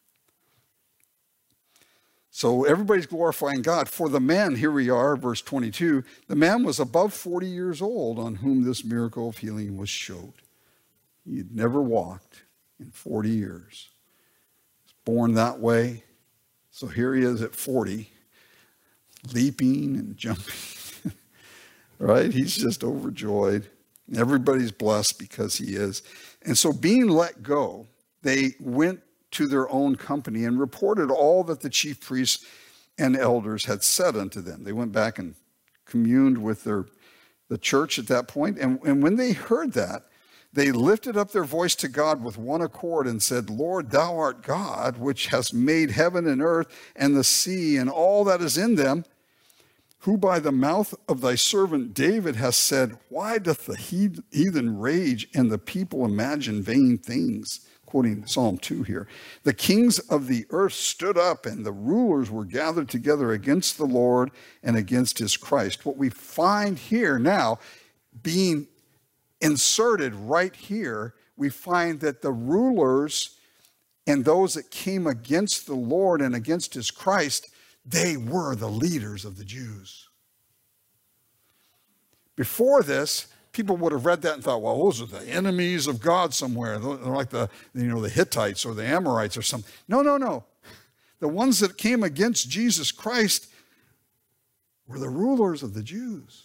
So everybody's glorifying God. For the man, here we are, verse twenty-two, the man was above forty years old on whom this miracle of healing was showed. He had never walked in forty years. Born that way. So here he is at forty, leaping and jumping. Right? He's just overjoyed. Everybody's blessed because he is. And so being let go, they went to their own company and reported all that the chief priests and elders had said unto them. They went back and communed with their the church at that point. And, and when they heard that, they lifted up their voice to God with one accord and said, Lord, thou art God, which hast made heaven and earth and the sea and all that is in them, who by the mouth of thy servant David hast said, why doth the heathen rage and the people imagine vain things? quoting Psalm two here. The kings of the earth stood up, and the rulers were gathered together against the Lord and against his Christ. What we find here now, being inserted right here, we find that the rulers and those that came against the Lord and against his Christ, they were the leaders of the Jews. Before this, people would have read that and thought, well, those are the enemies of God somewhere. They're like the, you know, the Hittites or the Amorites or something. No, no, no. The ones that came against Jesus Christ were the rulers of the Jews.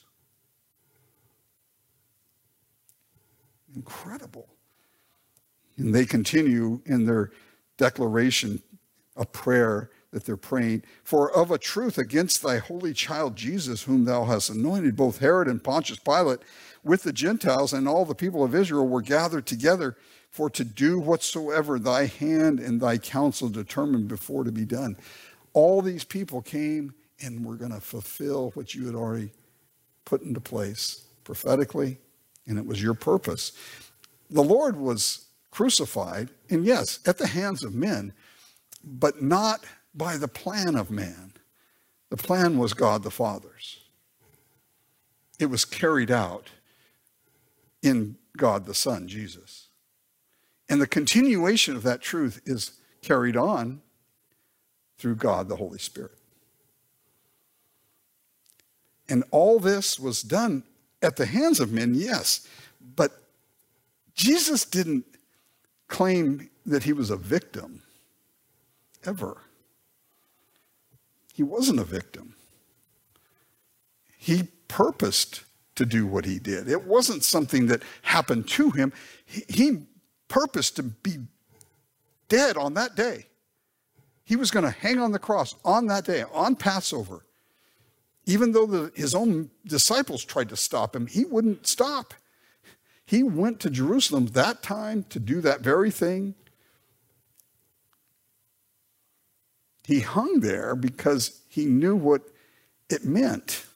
Incredible. And they continue in their declaration of prayer that they're praying, for of a truth against thy holy child Jesus, whom thou hast anointed, both Herod and Pontius Pilate with the Gentiles and all the people of Israel were gathered together for to do whatsoever thy hand and thy counsel determined before to be done. All these people came and were going to fulfill what you had already put into place prophetically, and it was your purpose. The Lord was crucified, and yes, at the hands of men, but not by the plan of man. The plan was God the Father's. It was carried out in God the Son, Jesus. And the continuation of that truth is carried on through God the Holy Spirit. And all this was done at the hands of men, yes, but Jesus didn't claim that he was a victim, ever. He wasn't a victim. He purposed to do what he did. It wasn't something that happened to him. He, he purposed to be dead on that day. He was going to hang on the cross on that day, on Passover. Even though the, his own disciples tried to stop him, he wouldn't stop. He went to Jerusalem that time to do that very thing. He hung there because he knew what it meant.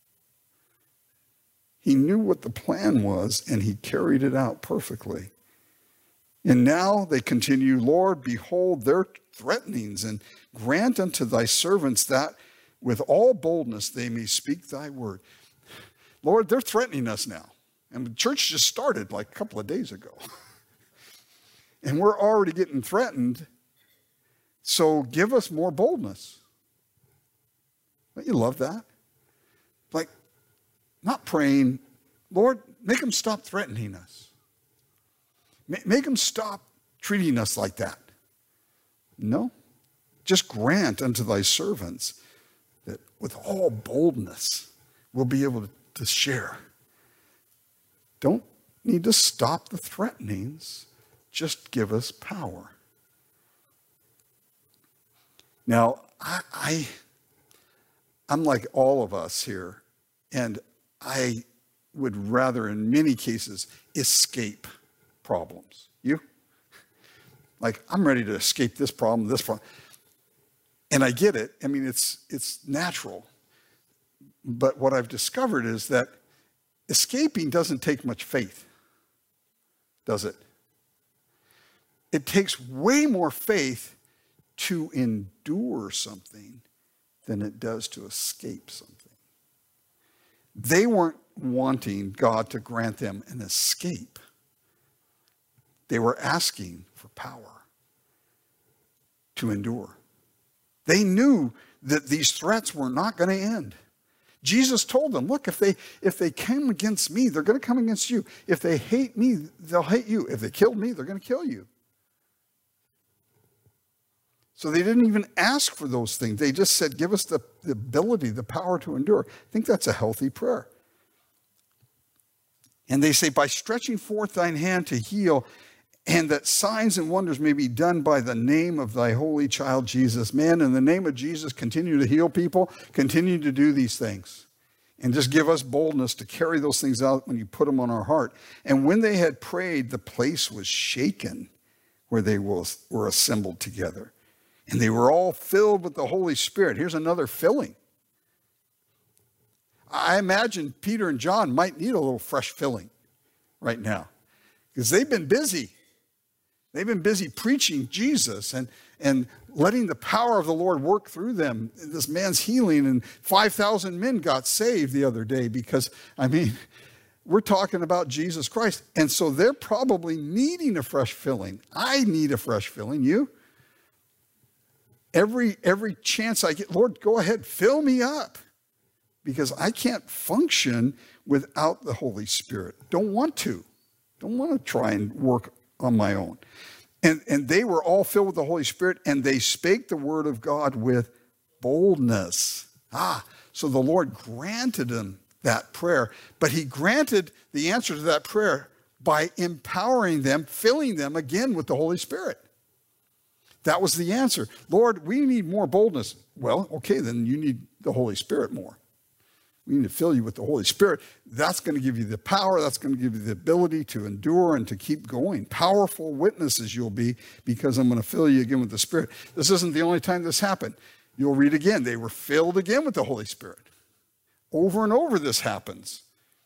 He knew what the plan was, and he carried it out perfectly. And now they continue, Lord, behold their threatenings, and grant unto thy servants that with all boldness they may speak thy word. Lord, they're threatening us now. And the church just started like a couple of days ago. And we're already getting threatened. So give us more boldness. Don't you love that? Like, not praying, Lord, make them stop threatening us. Make them stop treating us like that. No. Just grant unto thy servants that with all boldness we'll be able to, to share. Don't need to stop the threatenings. Just give us power. Now, I, I, I'm like all of us here, and I would rather, in many cases, escape problems. You? Like, I'm ready to escape this problem, this problem. And I get it. I mean, it's it's natural. But what I've discovered is that escaping doesn't take much faith, does it? It takes way more faith to endure something than it does to escape something. They weren't wanting God to grant them an escape. They were asking for power to endure. They knew that these threats were not going to end. Jesus told them, look, if they if they came against me, they're going to come against you. If they hate me, they'll hate you. If they killed me, they're going to kill you. So they didn't even ask for those things. They just said, give us the, the ability, the power to endure. I think that's a healthy prayer. And they say, by stretching forth thine hand to heal, and that signs and wonders may be done by the name of thy holy child Jesus. Man, in the name of Jesus, continue to heal people, continue to do these things. And just give us boldness to carry those things out when you put them on our heart. And when they had prayed, the place was shaken where they were assembled together. And they were all filled with the Holy Spirit. Here's another filling. I imagine Peter and John might need a little fresh filling right now because they've been busy. They've been busy preaching Jesus and, and letting the power of the Lord work through them. This man's healing, and five thousand men got saved the other day because, I mean, we're talking about Jesus Christ. And so they're probably needing a fresh filling. I need a fresh filling. You? Every, every chance I get, Lord, go ahead, fill me up. Because I can't function without the Holy Spirit. Don't want to. Don't want to try and work on my own. And, and they were all filled with the Holy Spirit, and they spake the word of God with boldness. Ah, so the Lord granted them that prayer. But he granted the answer to that prayer by empowering them, filling them again with the Holy Spirit. That was the answer. Lord, we need more boldness. Well, okay, then you need the Holy Spirit more. We need to fill you with the Holy Spirit. That's going to give you the power. That's going to give you the ability to endure and to keep going. Powerful witnesses you'll be because I'm going to fill you again with the Spirit. This isn't the only time this happened. You'll read again. They were filled again with the Holy Spirit. Over and over this happens.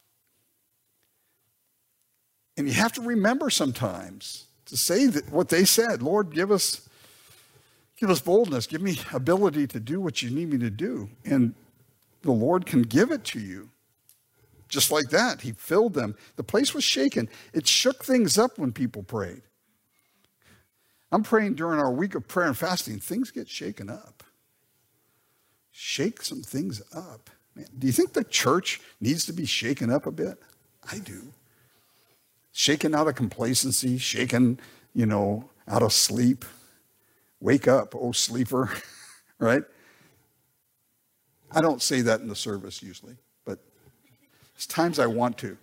And you have to remember sometimes to say that what they said. Lord, give us, give us boldness. Give me ability to do what you need me to do. And the Lord can give it to you. Just like that, he filled them. The place was shaken. It shook things up when people prayed. I'm praying during our week of prayer and fasting. Things get shaken up. Shake some things up. Man, do you think the church needs to be shaken up a bit? I do. Shaken out of complacency, shaken, you know, out of sleep. Wake up, oh sleeper, right? I don't say that in the service usually, but there's times I want to.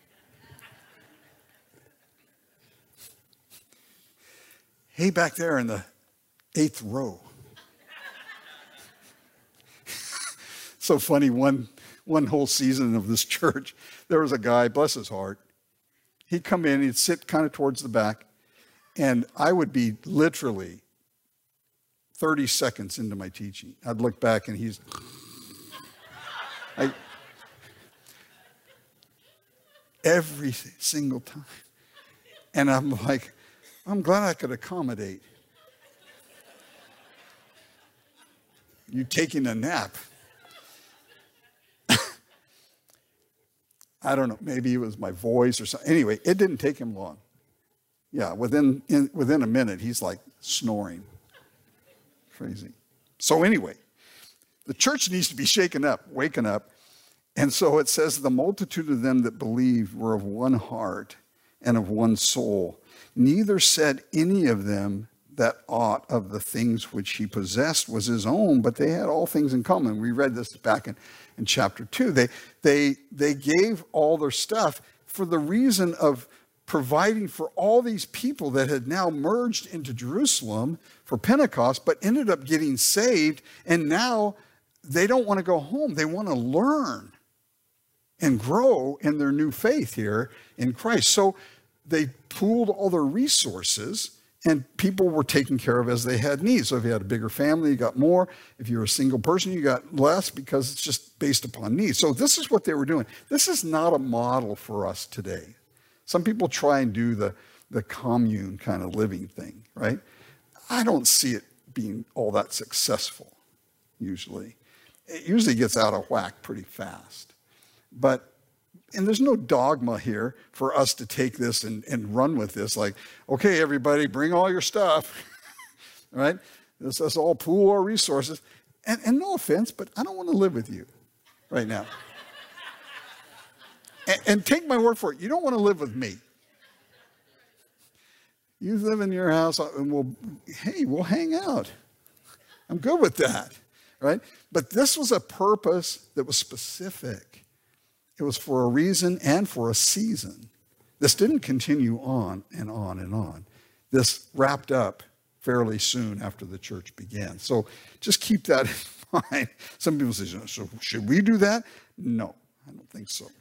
Hey, back there in the eighth row. So funny, one, one whole season of this church, there was a guy, bless his heart. He'd come in, he'd sit kind of towards the back, and I would be literally thirty seconds into my teaching. I'd look back and he's... I, every single time. And I'm like, I'm glad I could accommodate you taking a nap. I don't know, maybe it was my voice or something. Anyway, it didn't take him long. Yeah, within, in, within a minute, he's like snoring. Crazy. So anyway, the church needs to be shaken up, waken up. And so it says, the multitude of them that believed were of one heart and of one soul. Neither said any of them that aught of the things which he possessed was his own, but they had all things in common. We read this back in, in chapter two. They, they, they gave all their stuff for the reason of providing for all these people that had now merged into Jerusalem for Pentecost, but ended up getting saved, and now they don't want to go home. They want to learn and grow in their new faith here in Christ. So they pooled all their resources, and people were taken care of as they had needs. So if you had a bigger family, you got more. If you're a single person, you got less, because it's just based upon needs. So this is what they were doing. This is not a model for us today. Some people try and do the, the commune kind of living thing, right? I don't see it being all that successful, usually. It usually gets out of whack pretty fast. But, and there's no dogma here for us to take this and, and run with this, like, okay, everybody, bring all your stuff, right? Let's, let's all pool our resources. And, and no offense, but I don't want to live with you right now. and, and take my word for it, you don't want to live with me. You live in your house, and we'll, hey, we'll hang out. I'm good with that, right? But this was a purpose that was specific. It was for a reason and for a season. This didn't continue on and on and on. This wrapped up fairly soon after the church began. So just keep that in mind. Some people say, so should we do that? No, I don't think so.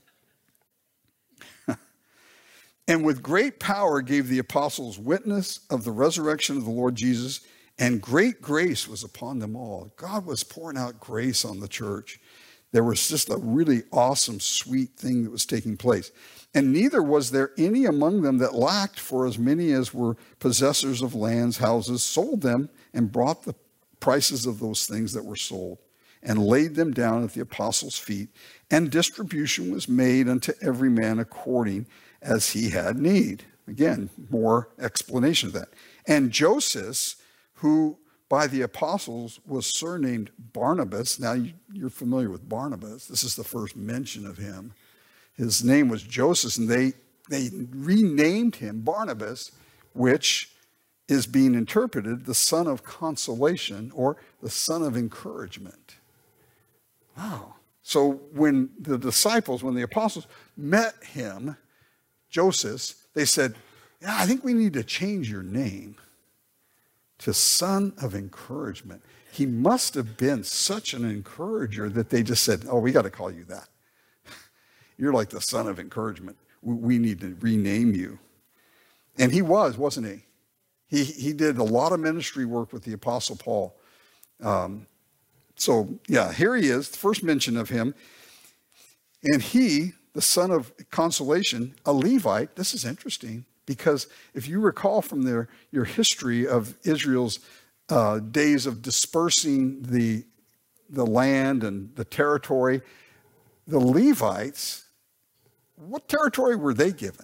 And with great power gave the apostles witness of the resurrection of the Lord Jesus, and great grace was upon them all. God was pouring out grace on the church. There was just a really awesome, sweet thing that was taking place. And neither was there any among them that lacked, for as many as were possessors of lands, houses, sold them and brought the prices of those things that were sold and laid them down at the apostles' feet. And distribution was made unto every man according as he had need. Again, more explanation of that. And Joseph, who by the apostles was surnamed Barnabas. Now you're familiar with Barnabas. This is the first mention of him. His name was Joseph, and they, they renamed him Barnabas, which is being interpreted the son of consolation or the son of encouragement. Wow. So when the disciples, when the apostles met him, Joseph, they said, yeah, I think we need to change your name to son of encouragement. He must have been such an encourager that they just said, oh, we got to call you that. You're like the son of encouragement. We need to rename you. And he was, wasn't he? He, he did a lot of ministry work with the Apostle Paul. Um, so, yeah, here he is, the first mention of him. And he, the son of consolation, a Levite. This is interesting because if you recall from their, your history of Israel's uh, days of dispersing the, the land and the territory, the Levites, what territory were they given?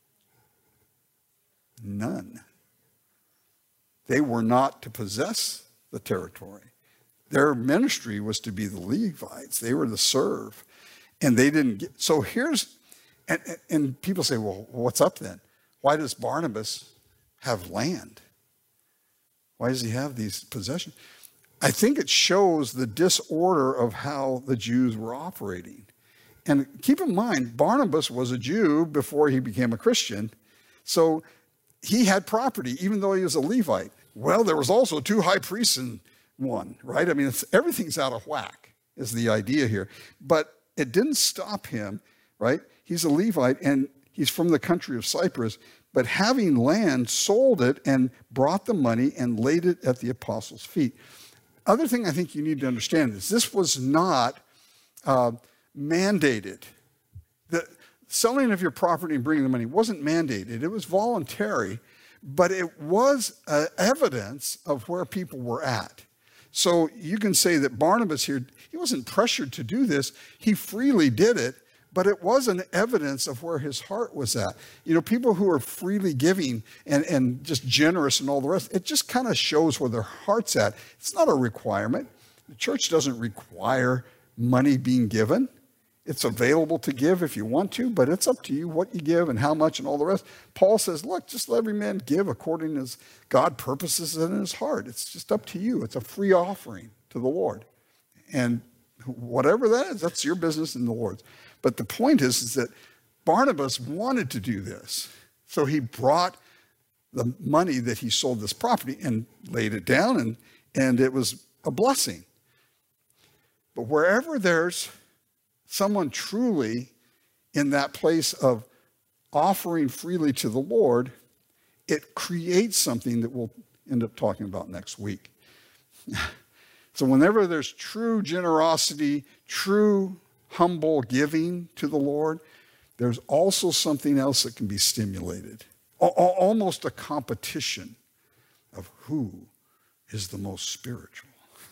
None. They were not to possess the territory. Their ministry was to be the Levites. They were to serve. And they didn't get, so here's, and, and people say, well, what's up then? Why does Barnabas have land? Why does he have these possessions? I think it shows the disorder of how the Jews were operating. And keep in mind, Barnabas was a Jew before he became a Christian. So he had property, even though he was a Levite. Well, there was also two high priests in one, right? I mean, it's, everything's out of whack is the idea here. But it didn't stop him, right? He's a Levite, and he's from the country of Cyprus. But having land, sold it and brought the money and laid it at the apostles' feet. Other thing I think you need to understand is this was not uh, mandated. The selling of your property and bringing the money wasn't mandated. It was voluntary, but it was uh, evidence of where people were at. So you can say that Barnabas here, he wasn't pressured to do this. He freely did it, but it was an evidence of where his heart was at. You know, people who are freely giving and, and just generous and all the rest, it just kind of shows where their heart's at. It's not a requirement. The church doesn't require money being given. It's available to give if you want to, but it's up to you what you give and how much and all the rest. Paul says, look, just let every man give according as God purposes it in his heart. It's just up to you. It's a free offering to the Lord. And whatever that is, that's your business and the Lord's. But the point is, is that Barnabas wanted to do this. So he brought the money that he sold this property and laid it down, and, and it was a blessing. But wherever there's someone truly in that place of offering freely to the Lord, it creates something that we'll end up talking about next week. So whenever there's true generosity, true humble giving to the Lord, there's also something else that can be stimulated. Almost a competition of who is the most spiritual.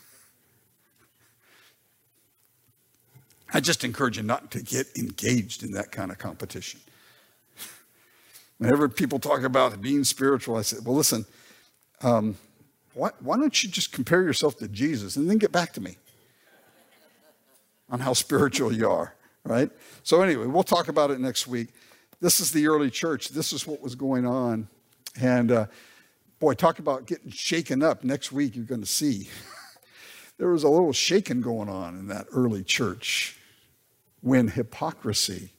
I just encourage you not to get engaged in that kind of competition. Whenever people talk about being spiritual, I say, well, listen, um, why, why don't you just compare yourself to Jesus and then get back to me on how spiritual you are, right? So anyway, we'll talk about it next week. This is the early church. This is what was going on. And uh, boy, talk about getting shaken up. Next week, you're going to see. There was a little shaking going on in that early church when hypocrisy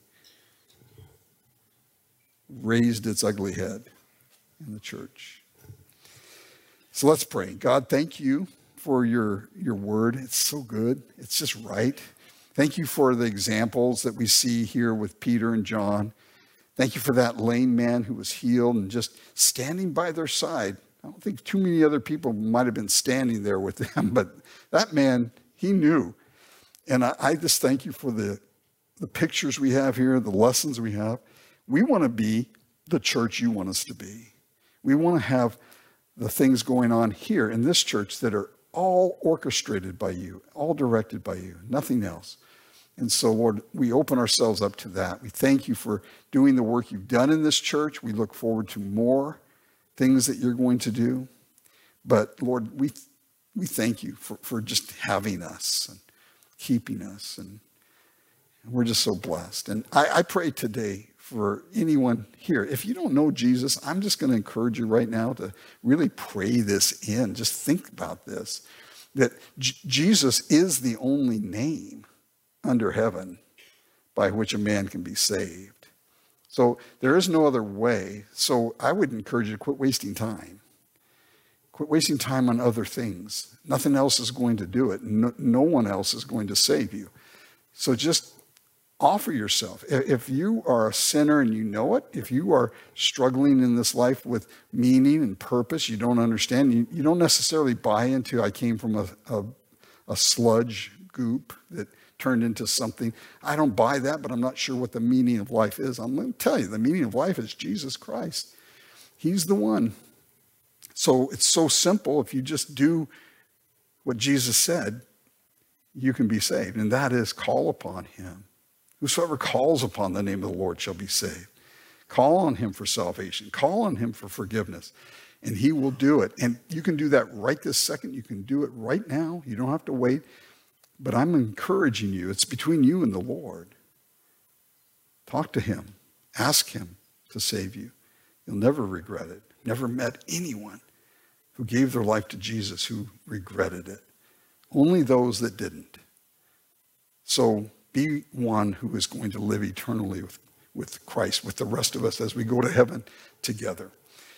raised its ugly head in the church. So let's pray. God, thank you for your, your word. It's so good. It's just right. Thank you for the examples that we see here with Peter and John. Thank you for that lame man who was healed and just standing by their side. I don't think too many other people might have been standing there with them, but that man, he knew. And I, I just thank you for the, the pictures we have here, the lessons we have. We want to be the church you want us to be. We want to have the things going on here in this church that are all orchestrated by you, all directed by you, nothing else. And so, Lord, we open ourselves up to that. We thank you for doing the work you've done in this church. We look forward to more things that you're going to do. But, Lord, we we thank you for, for just having us and keeping us. And we're just so blessed. And I, I pray today for anyone here. If you don't know Jesus, I'm just going to encourage you right now to really pray this in. Just think about this, that J- Jesus is the only name under heaven by which a man can be saved. So there is no other way. So I would encourage you to quit wasting time. Quit wasting time on other things. Nothing else is going to do it. No, no one else is going to save you. So just offer yourself. If you are a sinner and you know it, if you are struggling in this life with meaning and purpose, you don't understand, you, you don't necessarily buy into, I came from a, a, a sludge goop that turned into something. I don't buy that, but I'm not sure what the meaning of life is. I'm going to tell you, the meaning of life is Jesus Christ. He's the one. So it's so simple. If you just do what Jesus said, you can be saved. And that is, call upon him. Whosoever calls upon the name of the Lord shall be saved. Call on him for salvation. Call on him for forgiveness. And he will do it. And you can do that right this second. You can do it right now. You don't have to wait. But I'm encouraging you. It's between you and the Lord. Talk to him. Ask him to save you. You'll never regret it. Never met anyone who gave their life to Jesus who regretted it. Only those that didn't. So be one who is going to live eternally with, with Christ, with the rest of us as we go to heaven together.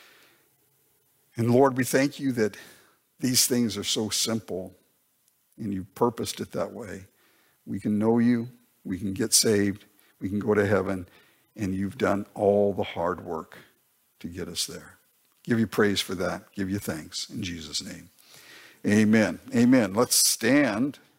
And Lord, we thank you that these things are so simple and you purposed it that way. We can know you, we can get saved, we can go to heaven, and you've done all the hard work to get us there. Give you praise for that. Give you thanks in Jesus' name. Amen. Amen. Let's stand.